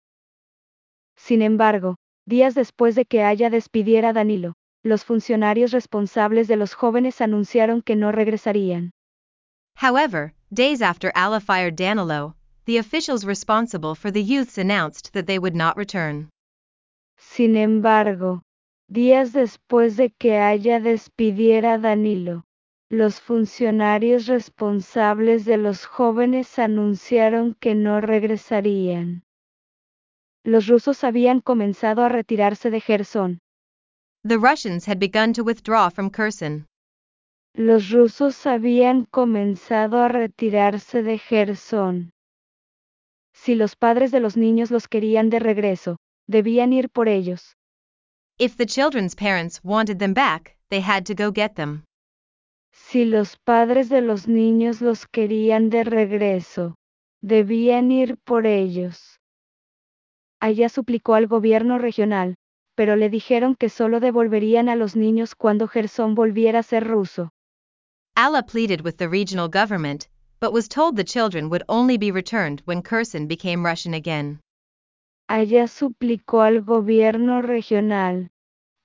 Sin embargo, días después de que Aya despidiera a Danilo, los funcionarios responsables de los jóvenes anunciaron que no regresarían. However, days after Alla fired Danilo, the officials responsible for the youths announced that they would not return. Sin embargo, días después de que Aya despidiera a Danilo, los funcionarios responsables de los jóvenes anunciaron que no regresarían. Los rusos habían comenzado a retirarse de Jersón. The Russians had begun to withdraw from Kherson. Los rusos habían comenzado a retirarse de Jersón. Si los padres de los niños los querían de regreso, debían ir por ellos. If the children's parents wanted them back, they had to go get them. Si los padres de los niños los querían de regreso, debían ir por ellos. Aya suplicó al gobierno regional, pero le dijeron que solo devolverían a los niños cuando Jersón volviera a ser ruso. Alla pleaded with the regional government, but was told the children would only be returned when Kherson became Russian again. Aya suplicó al gobierno regional,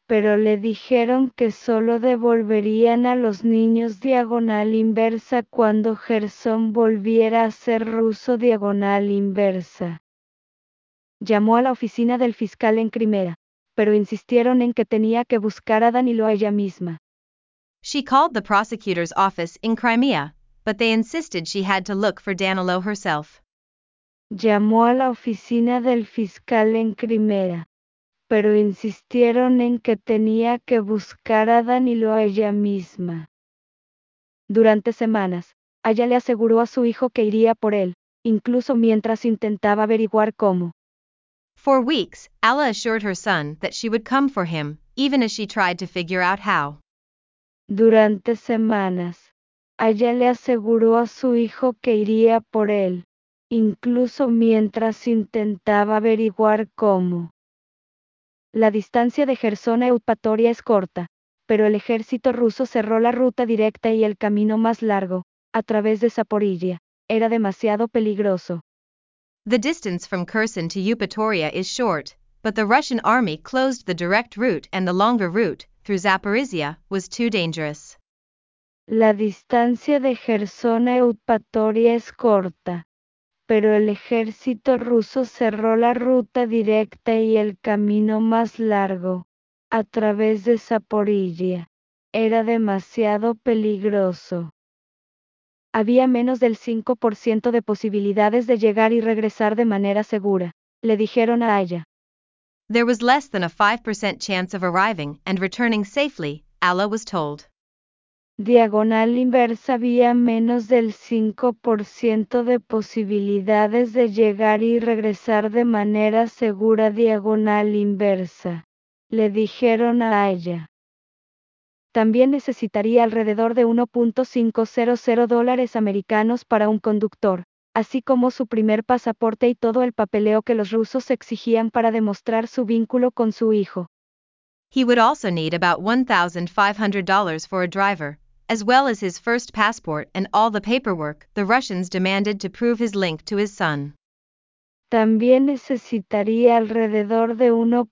pero le dijeron que solo devolverían a los niños diagonal inversa cuando Gerson volviera a ser ruso diagonal inversa. Llamó a la oficina del fiscal en Crimea, pero insistieron en que tenía que buscar a Danilo a ella misma. She called the prosecutor's office in Crimea, but they insisted she had to look for Danilo herself. Llamó a la oficina del fiscal en Crimea, pero insistieron en que tenía que buscar a Danilo a ella misma. Durante semanas, ella le aseguró a su hijo que iría por él, incluso mientras intentaba averiguar cómo. For weeks, Alla assured her son that she would come for him, even as she tried to figure out how. Durante semanas, ella le aseguró a su hijo que iría por él, incluso mientras intentaba averiguar cómo. La distancia de Jersón a Eupatoria es corta, pero el ejército ruso cerró la ruta directa y el camino más largo, a través de Zaporilla, era demasiado peligroso. The distance from Kherson to Eupatoria is short, but the Russian army closed the direct route and the longer route, through Zaporizhia, was too dangerous. La distancia de Jersón a Eupatoria es corta, pero el ejército ruso cerró la ruta directa y el camino más largo, a través de Zaporilla. Era demasiado peligroso. Había menos del 5% de posibilidades de llegar y regresar de manera segura, le dijeron a ella. There was less than a 5% chance of arriving and returning safely, Alla was told. Diagonal inversa había menos del 5% de posibilidades de llegar y regresar de manera segura diagonal inversa, le dijeron a ella. También necesitaría alrededor de $1.500 americanos para un conductor, así como su primer pasaporte y todo el papeleo que los rusos exigían para demostrar su vínculo con su hijo. He would also need about $1,500 for a driver, as well as his first passport and all the paperwork the Russians demanded to prove his link to his son. También necesitaría alrededor de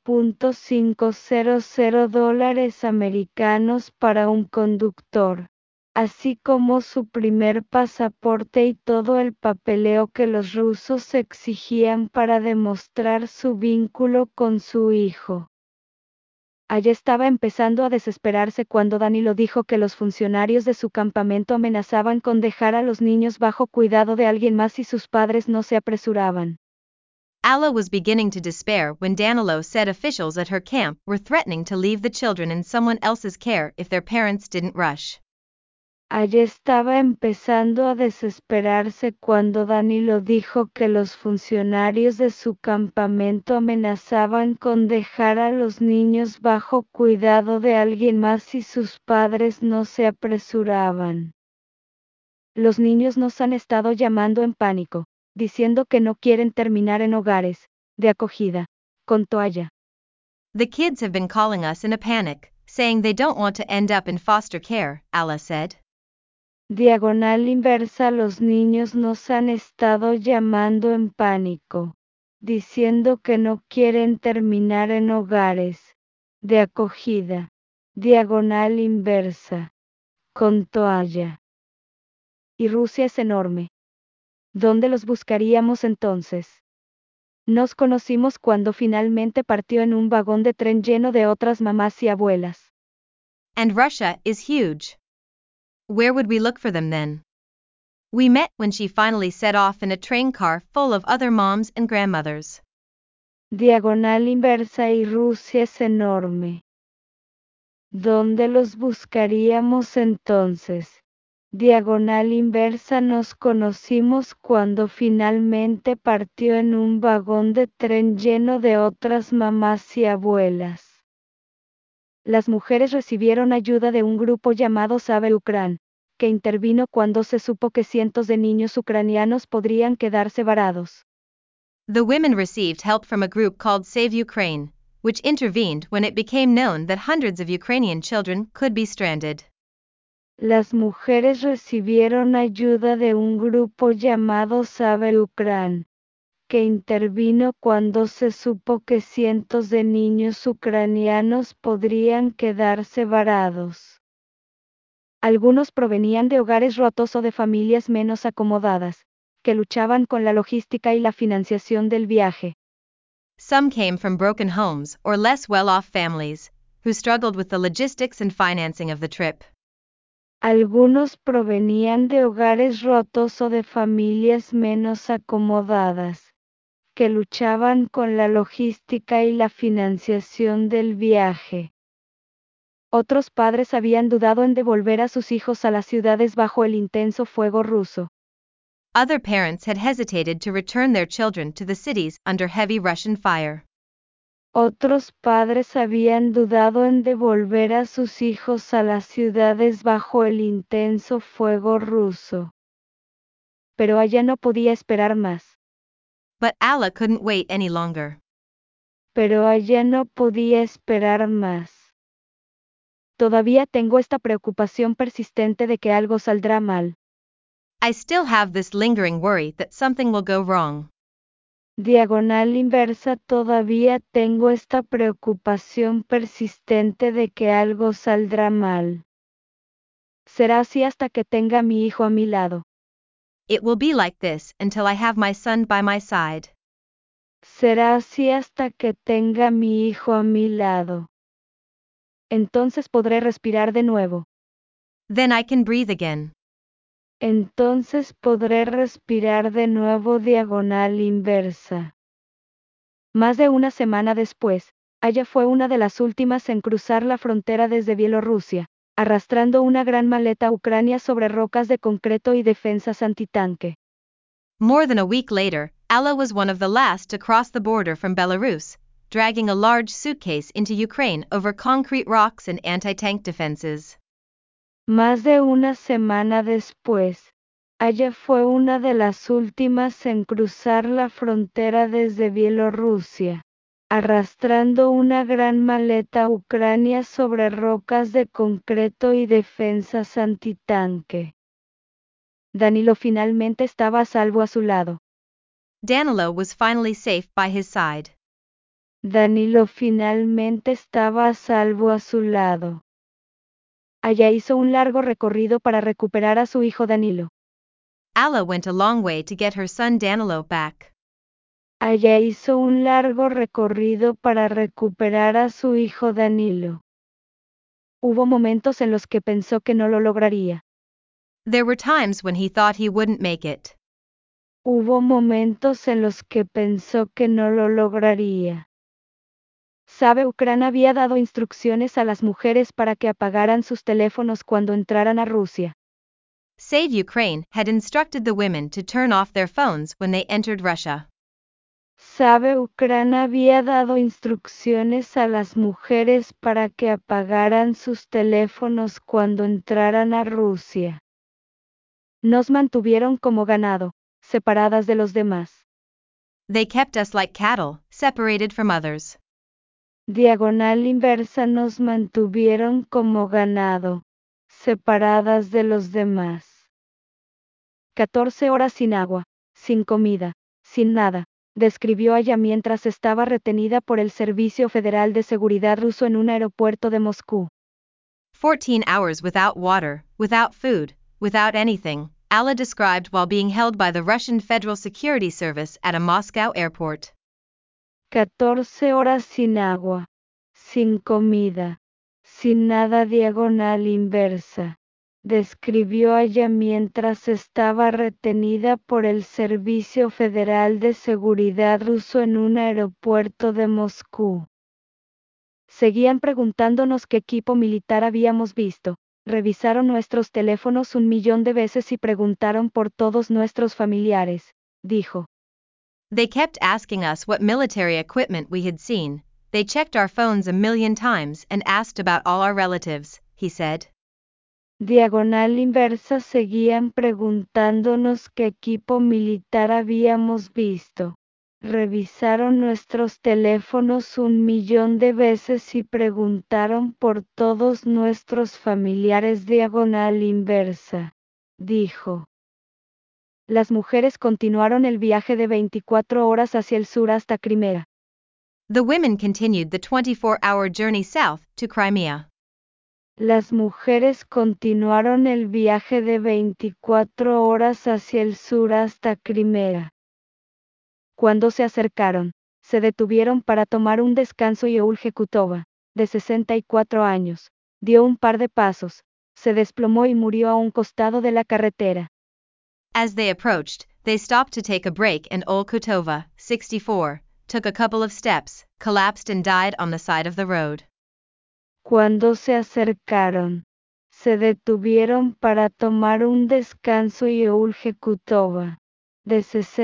$1.500 americanos para un conductor, así como su primer pasaporte y todo el papeleo que los rusos exigían para demostrar su vínculo con su hijo. Ella estaba empezando a desesperarse cuando Danilo dijo que los funcionarios de su campamento amenazaban con dejar a los niños bajo cuidado de alguien más si sus padres no se apresuraban. Alla was beginning to despair when Danilo said officials at her camp were threatening to leave the children in someone else's care if their parents didn't rush. Ella estaba empezando a desesperarse cuando Danilo dijo que los funcionarios de su campamento amenazaban con dejar a los niños bajo cuidado de alguien más si sus padres no se apresuraban. Los niños nos han estado llamando en pánico, diciendo que no quieren terminar en hogares de acogida, contó ella. The kids have been calling us in a panic, saying they don't want to end up in foster care, Alla said. Diagonal inversa. Los niños nos han estado llamando en pánico, diciendo que no quieren terminar en hogares de acogida. Diagonal inversa, contó ella. Y Rusia es enorme. ¿Dónde los buscaríamos entonces? Nos conocimos cuando finalmente partió en un vagón de tren lleno de otras mamás y abuelas. And Russia is huge. Where would we look for them then? We met when she finally set off in a train car full of other moms and grandmothers. Diagonal inversa. Y Rusia es enorme. ¿Dónde los buscaríamos entonces? Diagonal inversa. Nos conocimos cuando finalmente partió en un vagón de tren lleno de otras mamás y abuelas. Las mujeres recibieron ayuda de un grupo llamado Save Ukran, que intervino cuando se supo que cientos de niños ucranianos podrían quedarse varados. The women received help from a group called Save Ukraine, which intervened when it became known that hundreds of Ukrainian children could be stranded. Las mujeres recibieron ayuda de un grupo llamado Save Ukran, que intervino cuando se supo que cientos de niños ucranianos podrían quedarse varados. Algunos provenían de hogares rotos o de familias menos acomodadas, que luchaban con la logística y la financiación del viaje. Some came from broken homes or less well-off families, who struggled with the logistics and financing of the trip. Algunos provenían de hogares rotos o de familias menos acomodadas, que luchaban con la logística y la financiación del viaje. Otros padres habían dudado en devolver a sus hijos a las ciudades bajo el intenso fuego ruso. Other parents had hesitated to return their children to the cities under heavy Russian fire. Otros padres habían dudado en devolver a sus hijos a las ciudades bajo el intenso fuego ruso. Pero ella no podía esperar más. But Alla couldn't wait any longer. Pero ella no podía esperar más. Todavía tengo esta preocupación persistente de que algo saldrá mal. I still have this lingering worry that something will go wrong. Diagonal inversa. Todavía tengo esta preocupación persistente de que algo saldrá mal. Será así hasta que tenga a mi hijo a mi lado. It will be like this until I have my son by my side. Será así hasta que tenga a mi hijo a mi lado. Entonces podré respirar de nuevo. Then I can breathe again. Entonces podré respirar de nuevo. Diagonal inversa. Más de una semana después, ella fue una de las últimas en cruzar la frontera desde Bielorrusia, arrastrando una gran maleta a Ucrania sobre rocas de concreto y defensas antitanque. More than a week later, Alla was one of the last to cross the border from Belarus, dragging a large suitcase into Ukraine over concrete rocks and anti-tank defenses. Más de una semana después, ella fue una de las últimas en cruzar la frontera desde Bielorrusia, arrastrando una gran maleta a Ucrania sobre rocas de concreto y defensas antitanque. Danilo finalmente estaba a salvo a su lado. Danilo was finally safe by his side. Danilo finalmente estaba a salvo a su lado. Ella hizo un largo recorrido para recuperar a su hijo Danilo. Alla went a long way to get her son Danilo back. Ella hizo un largo recorrido para recuperar a su hijo Danilo. Hubo momentos en los que pensó que no lo lograría. There were times when he thought he wouldn't make it. Hubo momentos en los que pensó que no lo lograría. Sabe, Ucrania había dado instrucciones a las mujeres para que apagaran sus teléfonos cuando entraran a Rusia. Save Ukraine had instructed the women to turn off their phones when they entered Russia. Sabe, Ucrania había dado instrucciones a las mujeres para que apagaran sus teléfonos cuando entraran a Rusia. Nos mantuvieron como ganado, separadas de los demás. They kept us like cattle, separated from others. Diagonal inversa. Nos mantuvieron como ganado, separadas de los demás. 14 horas sin agua, sin comida, sin nada, describió ella mientras estaba retenida por el Servicio Federal de Seguridad ruso en un aeropuerto de Moscú. 14 hours without water, without food, without anything, Alla described while being held by the Russian Federal Security Service at a Moscow airport. 14 horas sin agua, sin comida, sin nada. Diagonal inversa. Describió ella mientras estaba retenida por el Servicio Federal de Seguridad ruso en un aeropuerto de Moscú. Seguían preguntándonos qué equipo militar habíamos visto, revisaron nuestros teléfonos 1.000.000 de veces y preguntaron por todos nuestros familiares, dijo. They kept asking us what military equipment we had seen. They checked our phones 1,000,000 times and asked about all our relatives, he said. Diagonal inversa. Seguían preguntándonos qué equipo militar habíamos visto. Revisaron nuestros teléfonos 1.000.000 de veces y preguntaron por todos nuestros familiares. Diagonal inversa, dijo. Las mujeres continuaron el viaje de 24 horas hacia el sur hasta Crimea. The women continued the 24-hour journey south to Crimea. Las mujeres continuaron el viaje de 24 horas hacia el sur hasta Crimea. Cuando se acercaron, se detuvieron para tomar un descanso y Eulge-Kutova, de 64 años, dio un par de pasos, se desplomó y murió a un costado de la carretera. As they approached, they stopped to take a break and Olkutova, 64, took a couple of steps, collapsed and died on the side of the road. Cuando se acercaron, se detuvieron para tomar un descanso y Eulge-Kutova, de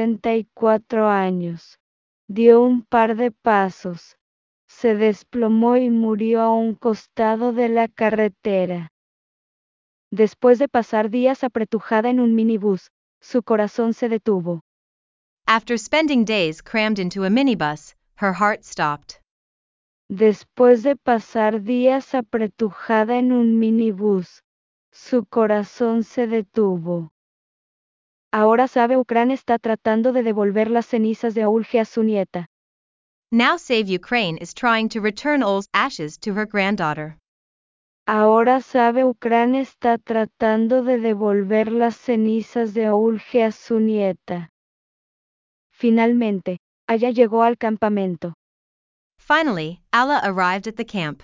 64 años, dio un par de pasos, se desplomó y murió a un costado de la carretera. Después de pasar días apretujada en un minibús, su corazón se detuvo. After spending days crammed into a minibus, her heart stopped. Después de pasar días apretujada en un minibús, su corazón se detuvo. Ahora sabe Ucrania está tratando de devolver las cenizas de Olge a su nieta. Now Save Ukraine is trying to return Ol's ashes to her granddaughter. Ahora sabe Ucrania está tratando de devolver las cenizas de Olge a su nieta. Finalmente, Aya llegó al campamento. Finally, Alla arrived at the camp.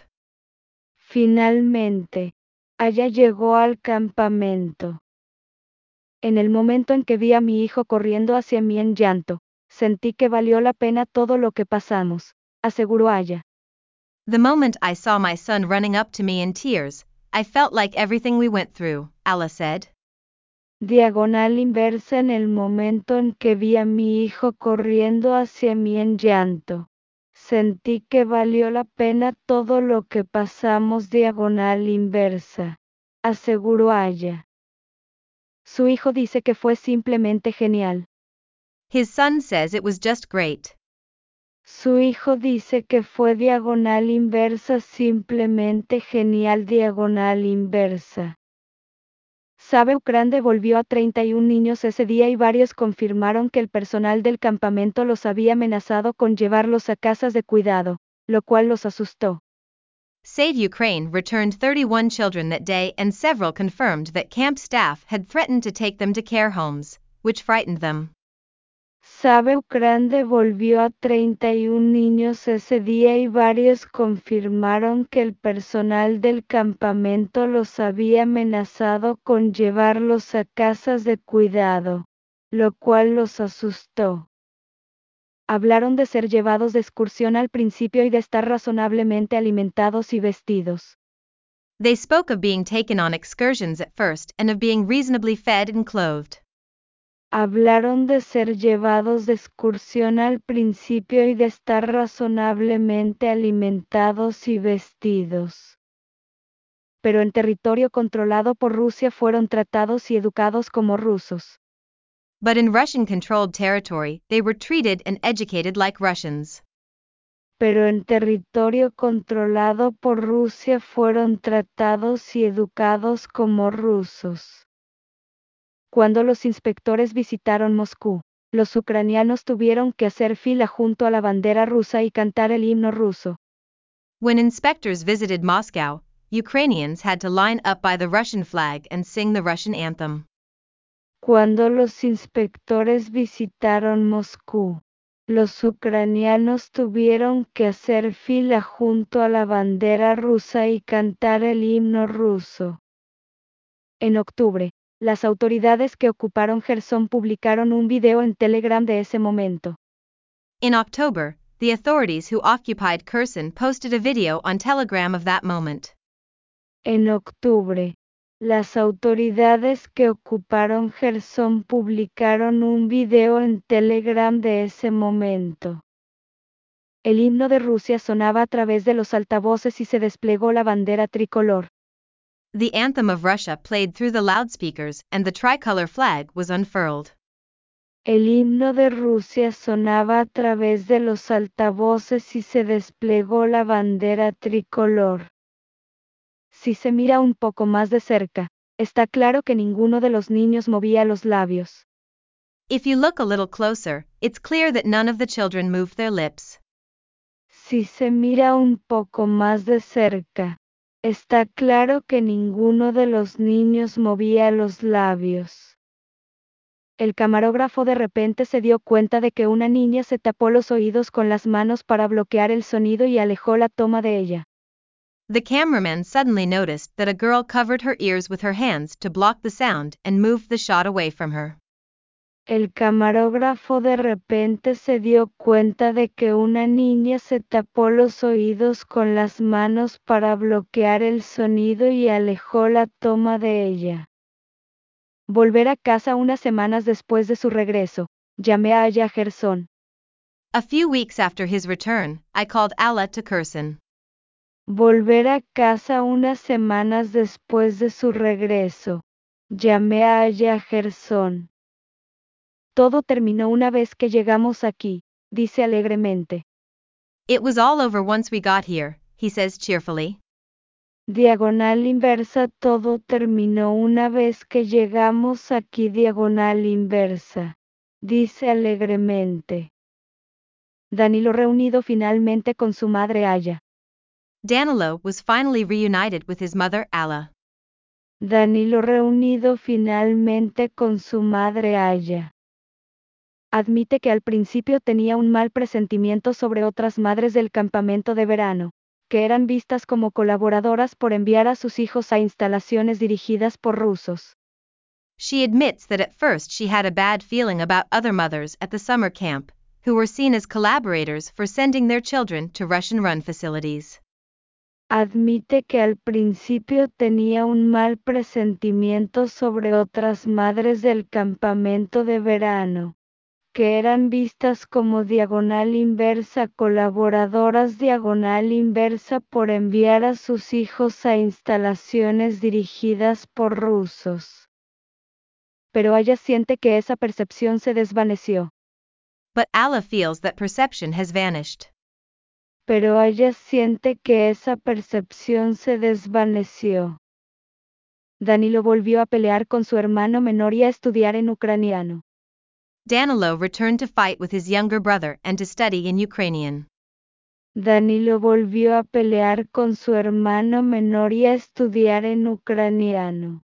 Finalmente, Aya llegó al campamento. En el momento en que vi a mi hijo corriendo hacia mí en llanto, sentí que valió la pena todo lo que pasamos, aseguró Aya. The moment I saw my son running up to me in tears, I felt like everything we went through, Alla said. Diagonal inversa en el momento en que vi a mi hijo corriendo hacia mí en llanto. Sentí que valió la pena todo lo que pasamos diagonal inversa, aseguró Aya. Su hijo dice que fue simplemente genial. His son says it was just great. Su hijo dice que fue diagonal inversa simplemente genial diagonal inversa. Sabe Ucrania devolvió a 31 niños ese día y varios confirmaron que el personal del campamento los había amenazado con llevarlos a casas de cuidado, lo cual los asustó. Save Ukraine returned 31 children that day and several confirmed that camp staff had threatened to take them to care homes, which frightened them. Sabe Ucrania devolvió a 31 niños ese día y varios confirmaron que el personal del campamento los había amenazado con llevarlos a casas de cuidado, lo cual los asustó. Hablaron de ser llevados de excursión al principio y de estar razonablemente alimentados y vestidos. They spoke of being taken on excursions at first and of being reasonably fed and clothed. Hablaron de ser llevados de excursión al principio y de estar razonablemente alimentados y vestidos. Pero en territorio controlado por Rusia fueron tratados y educados como rusos. But in Russian-controlled territory, they were treated and educated like Russians. Pero en territorio controlado por Rusia fueron tratados y educados como rusos. Cuando los inspectores visitaron Moscú, los ucranianos tuvieron que hacer fila junto a la bandera rusa y cantar el himno ruso. When inspectors visited Moscow, Ukrainians had to line up by the Russian flag and sing the Russian anthem. Cuando los inspectores visitaron Moscú, los ucranianos tuvieron que hacer fila junto a la bandera rusa y cantar el himno ruso. En octubre, las autoridades que ocuparon Gerson publicaron un video en Telegram de ese momento. In October, the authorities who occupied Kherson posted a video on Telegram of that moment. En octubre, las autoridades que ocuparon Gerson publicaron un video en Telegram de ese momento. El himno de Rusia sonaba a través de los altavoces y se desplegó la bandera tricolor. The anthem of Russia played through the loudspeakers and the tricolor flag was unfurled. El himno de Rusia sonaba a través de los altavoces y se desplegó la bandera tricolor. Si se mira un poco más de cerca, está claro que ninguno de los niños movía los labios. If you look a little closer, it's clear that none of the children moved their lips. Si se mira un poco más de cerca, está claro que ninguno de los niños movía los labios. El camarógrafo de repente se dio cuenta de que una niña se tapó los oídos con las manos para bloquear el sonido y alejó la toma de ella. The cameraman suddenly noticed that a girl covered her ears with her hands to block the sound and moved the shot away from her. El camarógrafo de repente se dio cuenta de que una niña se tapó los oídos con las manos para bloquear el sonido y alejó la toma de ella. Volver a casa unas semanas después de su regreso, llamé a Aya Gerson. A few weeks after his return, I called Alla to Kherson. Volver a casa unas semanas después de su regreso, llamé a Aya Gerson. Todo terminó una vez que llegamos aquí, dice alegremente. It was all over once we got here, he says cheerfully. Diagonal inversa. Todo terminó una vez que llegamos aquí. Diagonal inversa, dice alegremente. Danilo reunido finalmente con su madre Aya. Danilo was finally reunited with his mother Alla. Danilo reunido finalmente con su madre Aya. Admite que al principio tenía un mal presentimiento sobre otras madres del campamento de verano, que eran vistas como colaboradoras por enviar a sus hijos a instalaciones dirigidas por rusos. She admits that at first she had a bad feeling about other mothers at the summer camp, who were seen as collaborators for sending their children to Russian-run facilities. Admite que al principio tenía un mal presentimiento sobre otras madres del campamento de verano, que eran vistas como diagonal inversa colaboradoras diagonal inversa por enviar a sus hijos a instalaciones dirigidas por rusos. Pero ella siente que esa percepción se desvaneció. But Alla feels that perception has vanished. Pero ella siente que esa percepción se desvaneció. Danilo volvió a pelear con su hermano menor y a estudiar en ucraniano. Danilo returned to fight with his younger brother and to study in Ukrainian. Danilo volvió a pelear con su hermano menor y a estudiar en ucraniano.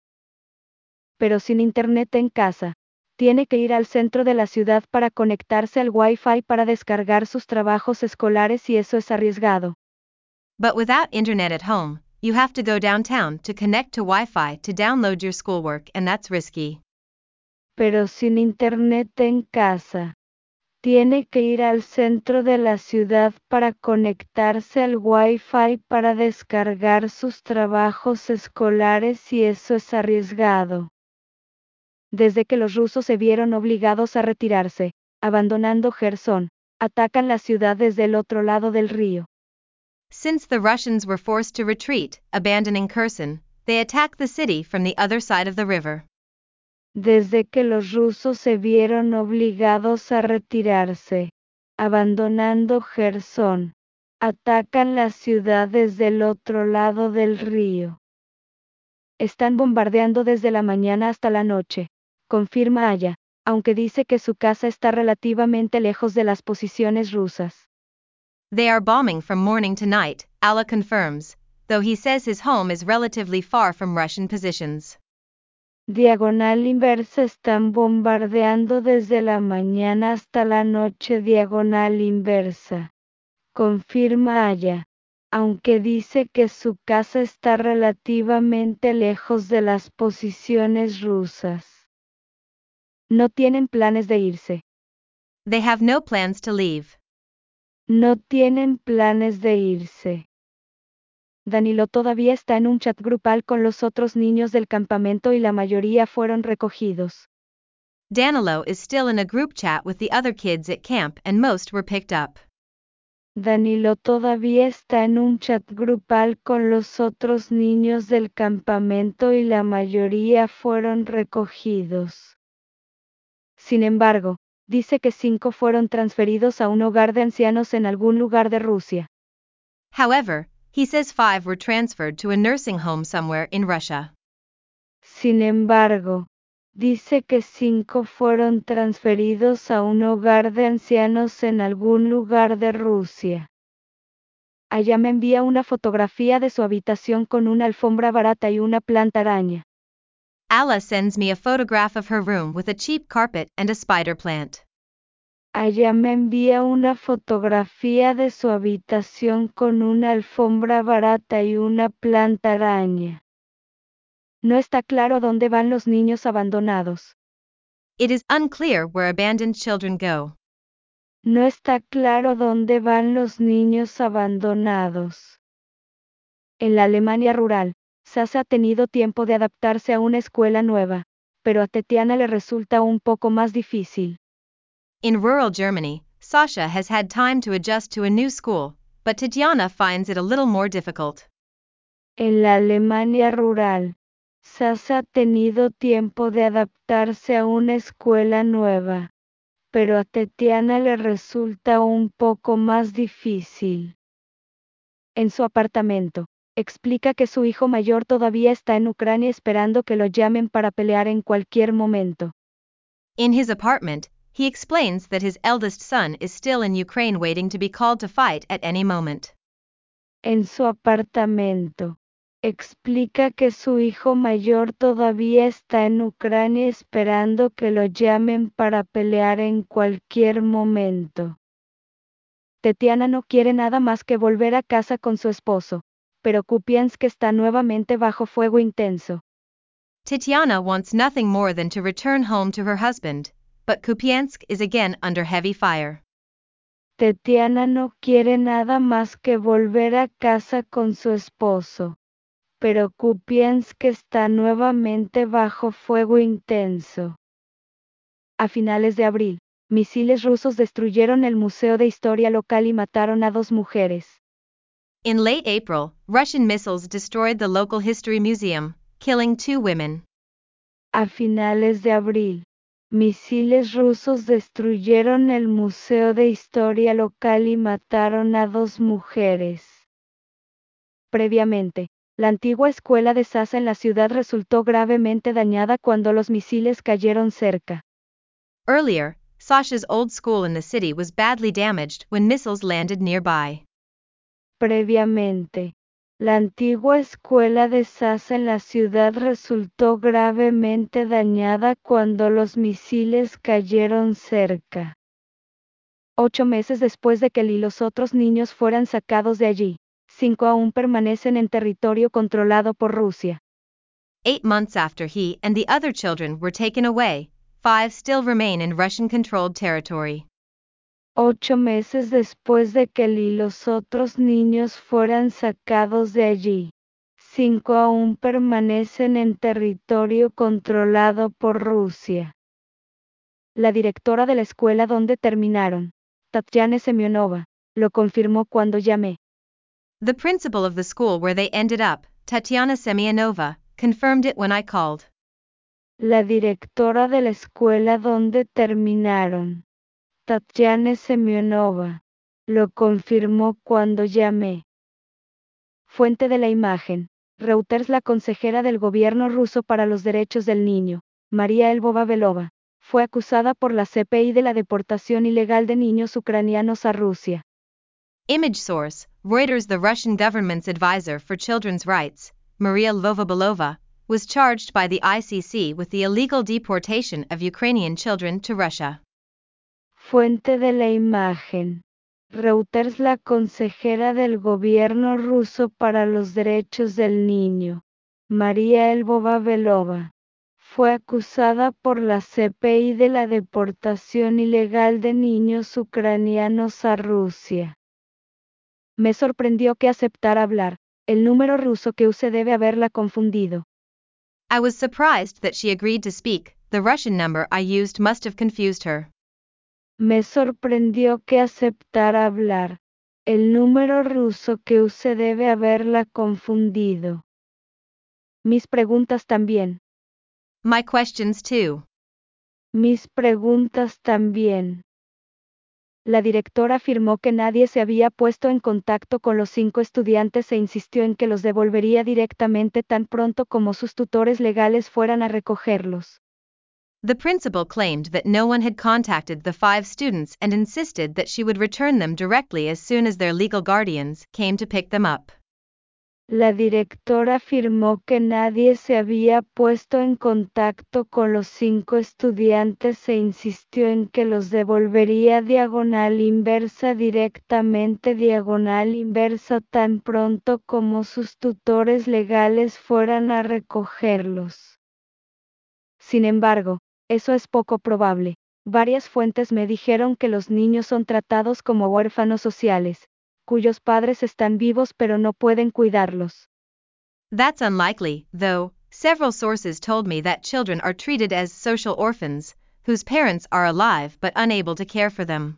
Pero sin internet en casa, tiene que ir al centro de la ciudad para conectarse al Wi-Fi para descargar sus trabajos escolares y eso es arriesgado. But without internet at home, you have to go downtown to connect to Wi-Fi to download your schoolwork, and that's risky. Pero sin internet en casa, tiene que ir al centro de la ciudad para conectarse al Wi-Fi para descargar sus trabajos escolares y eso es arriesgado. Desde que los rusos se vieron obligados a retirarse, abandonando Gerson, atacan la ciudad desde el otro lado del río. Since the Russians were forced to retreat, abandoning Kherson, they attacked the city from the other side of the river. Desde que los rusos se vieron obligados a retirarse, abandonando Gerson, atacan la ciudad desde el otro lado del río. Están bombardeando desde la mañana hasta la noche, confirma Aya, aunque dice que su casa está relativamente lejos de las posiciones rusas. They are bombing from morning to night, Alla confirms, though he says his home is relatively far from Russian positions. Diagonal inversa. Están bombardeando desde la mañana hasta la noche. Diagonal inversa. Confirma Aya, aunque dice que su casa está relativamente lejos de las posiciones rusas. No tienen planes de irse. They have no plans to leave. No tienen planes de irse. Danilo todavía está en un chat grupal con los otros niños del campamento y la mayoría fueron recogidos. Danilo is still in a group chat with the other kids at camp and most were picked up. Danilo todavía está en un chat grupal con los otros niños del campamento y la mayoría fueron recogidos. Sin embargo, dice que 5 fueron transferidos a un hogar de ancianos en algún lugar de Rusia. However, he says 5 were transferred to a nursing home somewhere in Russia. Sin embargo, Dice que 5 fueron transferidos a un hogar de ancianos en algún lugar de Rusia. Aya me envía una fotografía de su habitación con una alfombra barata y una planta araña. Alla sends me a photograph of her room with a cheap carpet and a spider plant. Aya me envía una fotografía de su habitación con una alfombra barata y una planta araña. No está claro dónde van los niños abandonados. It is unclear where abandoned children go. No está claro dónde van los niños abandonados. En la Alemania rural, Sasa ha tenido tiempo de adaptarse a una escuela nueva, pero a Tetiana le resulta un poco más difícil. In rural Germany, Sasha has had time to adjust to a new school, but Tatiana finds it a little more difficult. En la Alemania rural, Sasa ha tenido tiempo de adaptarse a una escuela nueva, pero a Tetiana le resulta un poco más difícil. En su apartamento, explica que su hijo mayor todavía está en Ucrania esperando que lo llamen para pelear en cualquier momento. In his apartment, he explains that his eldest son is still in Ukraine waiting to be called to fight at any moment. En su apartamento, explica que su hijo mayor todavía está en Ucrania esperando que lo llamen para pelear en cualquier momento. Tetiana no quiere nada más que volver a casa con su esposo, pero Kupiansk está nuevamente bajo fuego intenso. Tatiana wants nothing more than to return home to her husband, but Kupiansk is again under heavy fire. Tetiana no quiere nada más que volver a casa con su esposo, pero Kupiansk está nuevamente bajo fuego intenso. A finales de abril, misiles rusos destruyeron el Museo de Historia Local y mataron a 2 mujeres. In late April, Russian missiles destroyed the local history museum, killing 2 women. A finales de abril, misiles rusos destruyeron el Museo de Historia Local y mataron a 2 mujeres. Previamente, la antigua escuela de Sasa en la ciudad resultó gravemente dañada cuando los misiles cayeron cerca. Earlier, Sasha's old school in the city was badly damaged when missiles landed nearby. Previamente, la antigua escuela de Sasa en la ciudad resultó gravemente dañada cuando los misiles cayeron cerca. 8 meses después de que él y los otros niños fueran sacados de allí, 5 aún permanecen en territorio controlado por Rusia. 8 months after he and the other children were taken away, 5 still remain in Russian-controlled territory. 8 meses después de que él y los otros niños fueran sacados de allí, 5 aún permanecen en territorio controlado por Rusia. La directora de la escuela donde terminaron, Tatyana Semyonova, lo confirmó cuando llamé. The principal of the school where they ended up, Tatyana Semyonova, confirmed it when I called. La directora de la escuela donde terminaron, Tatyana Semyonova, lo confirmó cuando llamé. Fuente de la imagen, Reuters. La consejera del gobierno ruso para los derechos del niño, María Lvova-Belova, fue acusada por la CPI de la deportación ilegal de niños ucranianos a Rusia. Image source, Reuters. The Russian government's advisor for children's rights, Maria Lvova-Belova, was charged by the ICC with the illegal deportation of Ukrainian children to Russia. Fuente de la imagen, Reuters. La consejera del gobierno ruso para los derechos del niño, María Lvova-Belova, fue acusada por la CPI de la deportación ilegal de niños ucranianos a Rusia. Me sorprendió que aceptara hablar. El número ruso que use debe haberla confundido. I was surprised that she agreed to speak. The Russian number I used must have confused her. Me sorprendió que aceptara hablar. El número ruso que use debe haberla confundido. Mis preguntas también. My questions too. Mis preguntas también. La directora afirmó que nadie se había puesto en contacto con los 5 estudiantes e insistió en que los devolvería directamente tan pronto como sus tutores legales fueran a recogerlos. The principal claimed that no one had contacted the 5 students and insisted that she would return them directly as soon as their legal guardians came to pick them up. La directora afirmó que nadie se había puesto en contacto con los 5 estudiantes e insistió en que los devolvería diagonal inversa directamente diagonal inversa tan pronto como sus tutores legales fueran a recogerlos. Sin embargo, eso es poco probable. Varias fuentes me dijeron que los niños son tratados como huérfanos sociales, cuyos padres están vivos pero no pueden cuidarlos. That's unlikely, though. Several sources told me that children are treated as social orphans, whose parents are alive but unable to care for them.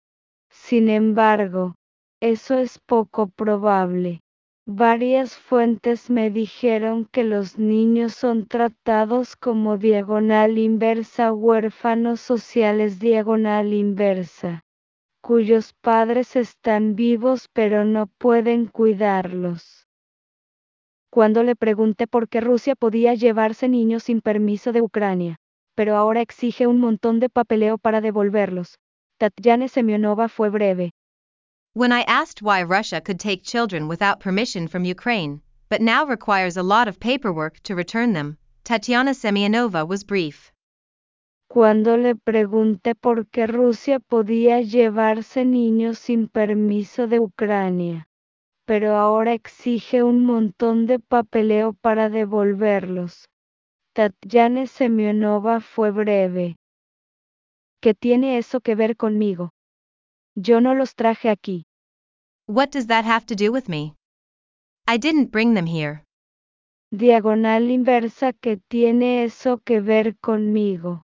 Sin embargo, eso es poco probable. Varias fuentes me dijeron que los niños son tratados como diagonal inversa huérfanos sociales diagonal inversa, cuyos padres están vivos pero no pueden cuidarlos. Cuando le pregunté por qué Rusia podía llevarse niños sin permiso de Ucrania, pero ahora exige un montón de papeleo para devolverlos, Tatyana Semyonova fue breve. When I asked why Russia could take children without permission from Ukraine, but now requires a lot of paperwork to return them, Tatyana Semyonova was brief. Cuando le pregunté por qué Rusia podía llevarse niños sin permiso de Ucrania, pero ahora exige un montón de papeleo para devolverlos, Tatyana Semyonova fue breve. ¿Qué tiene eso que ver conmigo? Yo no los traje aquí. What does that have to do with me? I didn't bring them here. Diagonal inversa, ¿qué tiene eso que ver conmigo?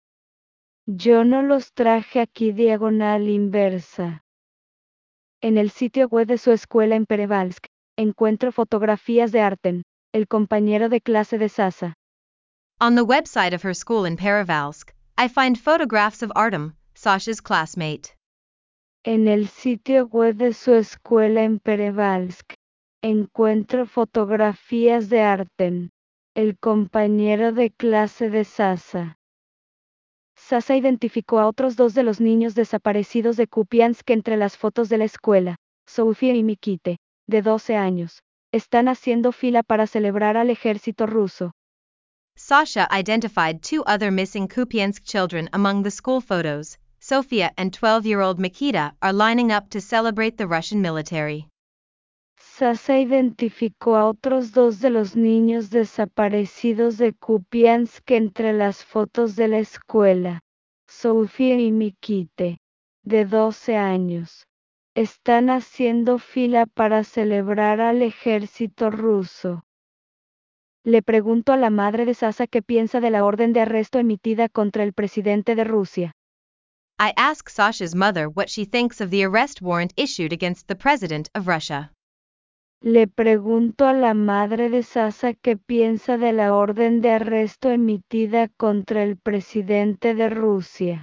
Yo no los traje aquí diagonal inversa. En el sitio web de su escuela en Perevalsk, encuentro fotografías de Artem, el compañero de clase de Sasa. On the website of her school in Perevalsk, I find photographs of Artem, Sasha's classmate. En el sitio web de su escuela en Perevalsk, encuentro fotografías de Artem, el compañero de clase de Sasa. Sasa identificó a otros 2 de los niños desaparecidos de Kupiansk entre las fotos de la escuela, Sofía y Mikite, de 12 años. Están haciendo fila para celebrar al ejército ruso. Sasha identified 2 other missing Kupiansk children among the school photos. Sofia and 12-year-old Mikita are lining up to celebrate the Russian military. Sasa identificó a otros 2 de los niños desaparecidos de Kupiansk entre las fotos de la escuela, Sofía y Mikite, de 12 años. Están haciendo fila para celebrar al ejército ruso. Le pregunto a la madre de Sasa qué piensa de la orden de arresto emitida contra el presidente de Rusia. I ask Sasha's mother what she thinks of the arrest warrant issued against the president of Russia. Le pregunto a la madre de Sasa qué piensa de la orden de arresto emitida contra el presidente de Rusia.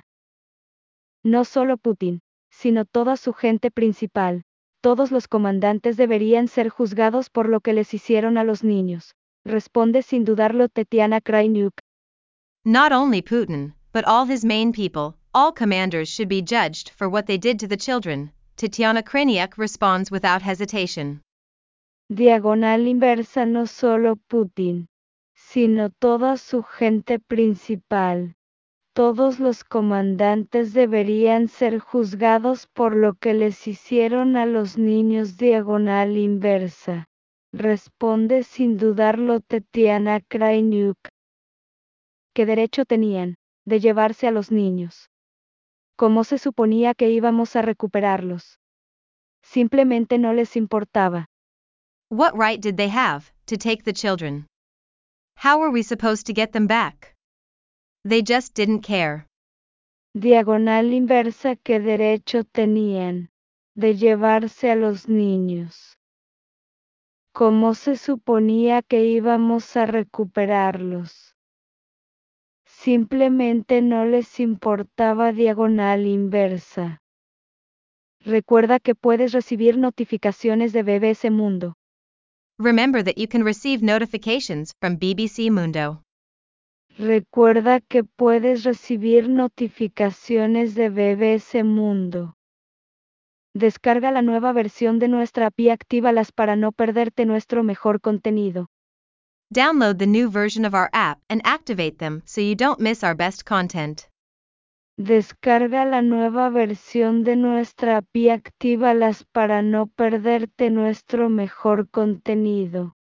No solo Putin, sino toda su gente principal, todos los comandantes deberían ser juzgados por lo que les hicieron a los niños, responde sin dudarlo Tetiana Krainyuk. Not only Putin, but all his main people, all commanders should be judged for what they did to the children, Tetiana Krainyuk responds without hesitation. Diagonal inversa, no solo Putin, sino toda su gente principal. Todos los comandantes deberían ser juzgados por lo que les hicieron a los niños diagonal inversa. Responde sin dudarlo Tetiana Krainyuk. ¿Qué derecho tenían de llevarse a los niños? ¿Cómo se suponía que íbamos a recuperarlos? Simplemente no les importaba. What right did they have to take the children? How were we supposed to get them back? They just didn't care. Diagonal inversa, ¿qué derecho tenían de llevarse a los niños? ¿Cómo se suponía que íbamos a recuperarlos? Simplemente no les importaba. Diagonal inversa. Recuerda que puedes recibir notificaciones de BBC Mundo. Remember that you can receive notifications from BBC Mundo. Recuerda que puedes recibir notificaciones de BBC Mundo. Descarga la nueva versión de nuestra app y actívalas para no perderte nuestro mejor contenido. Download the new version of our app and activate them so you don't miss our best content. Descarga la nueva versión de nuestra app y actívalas para no perderte nuestro mejor contenido.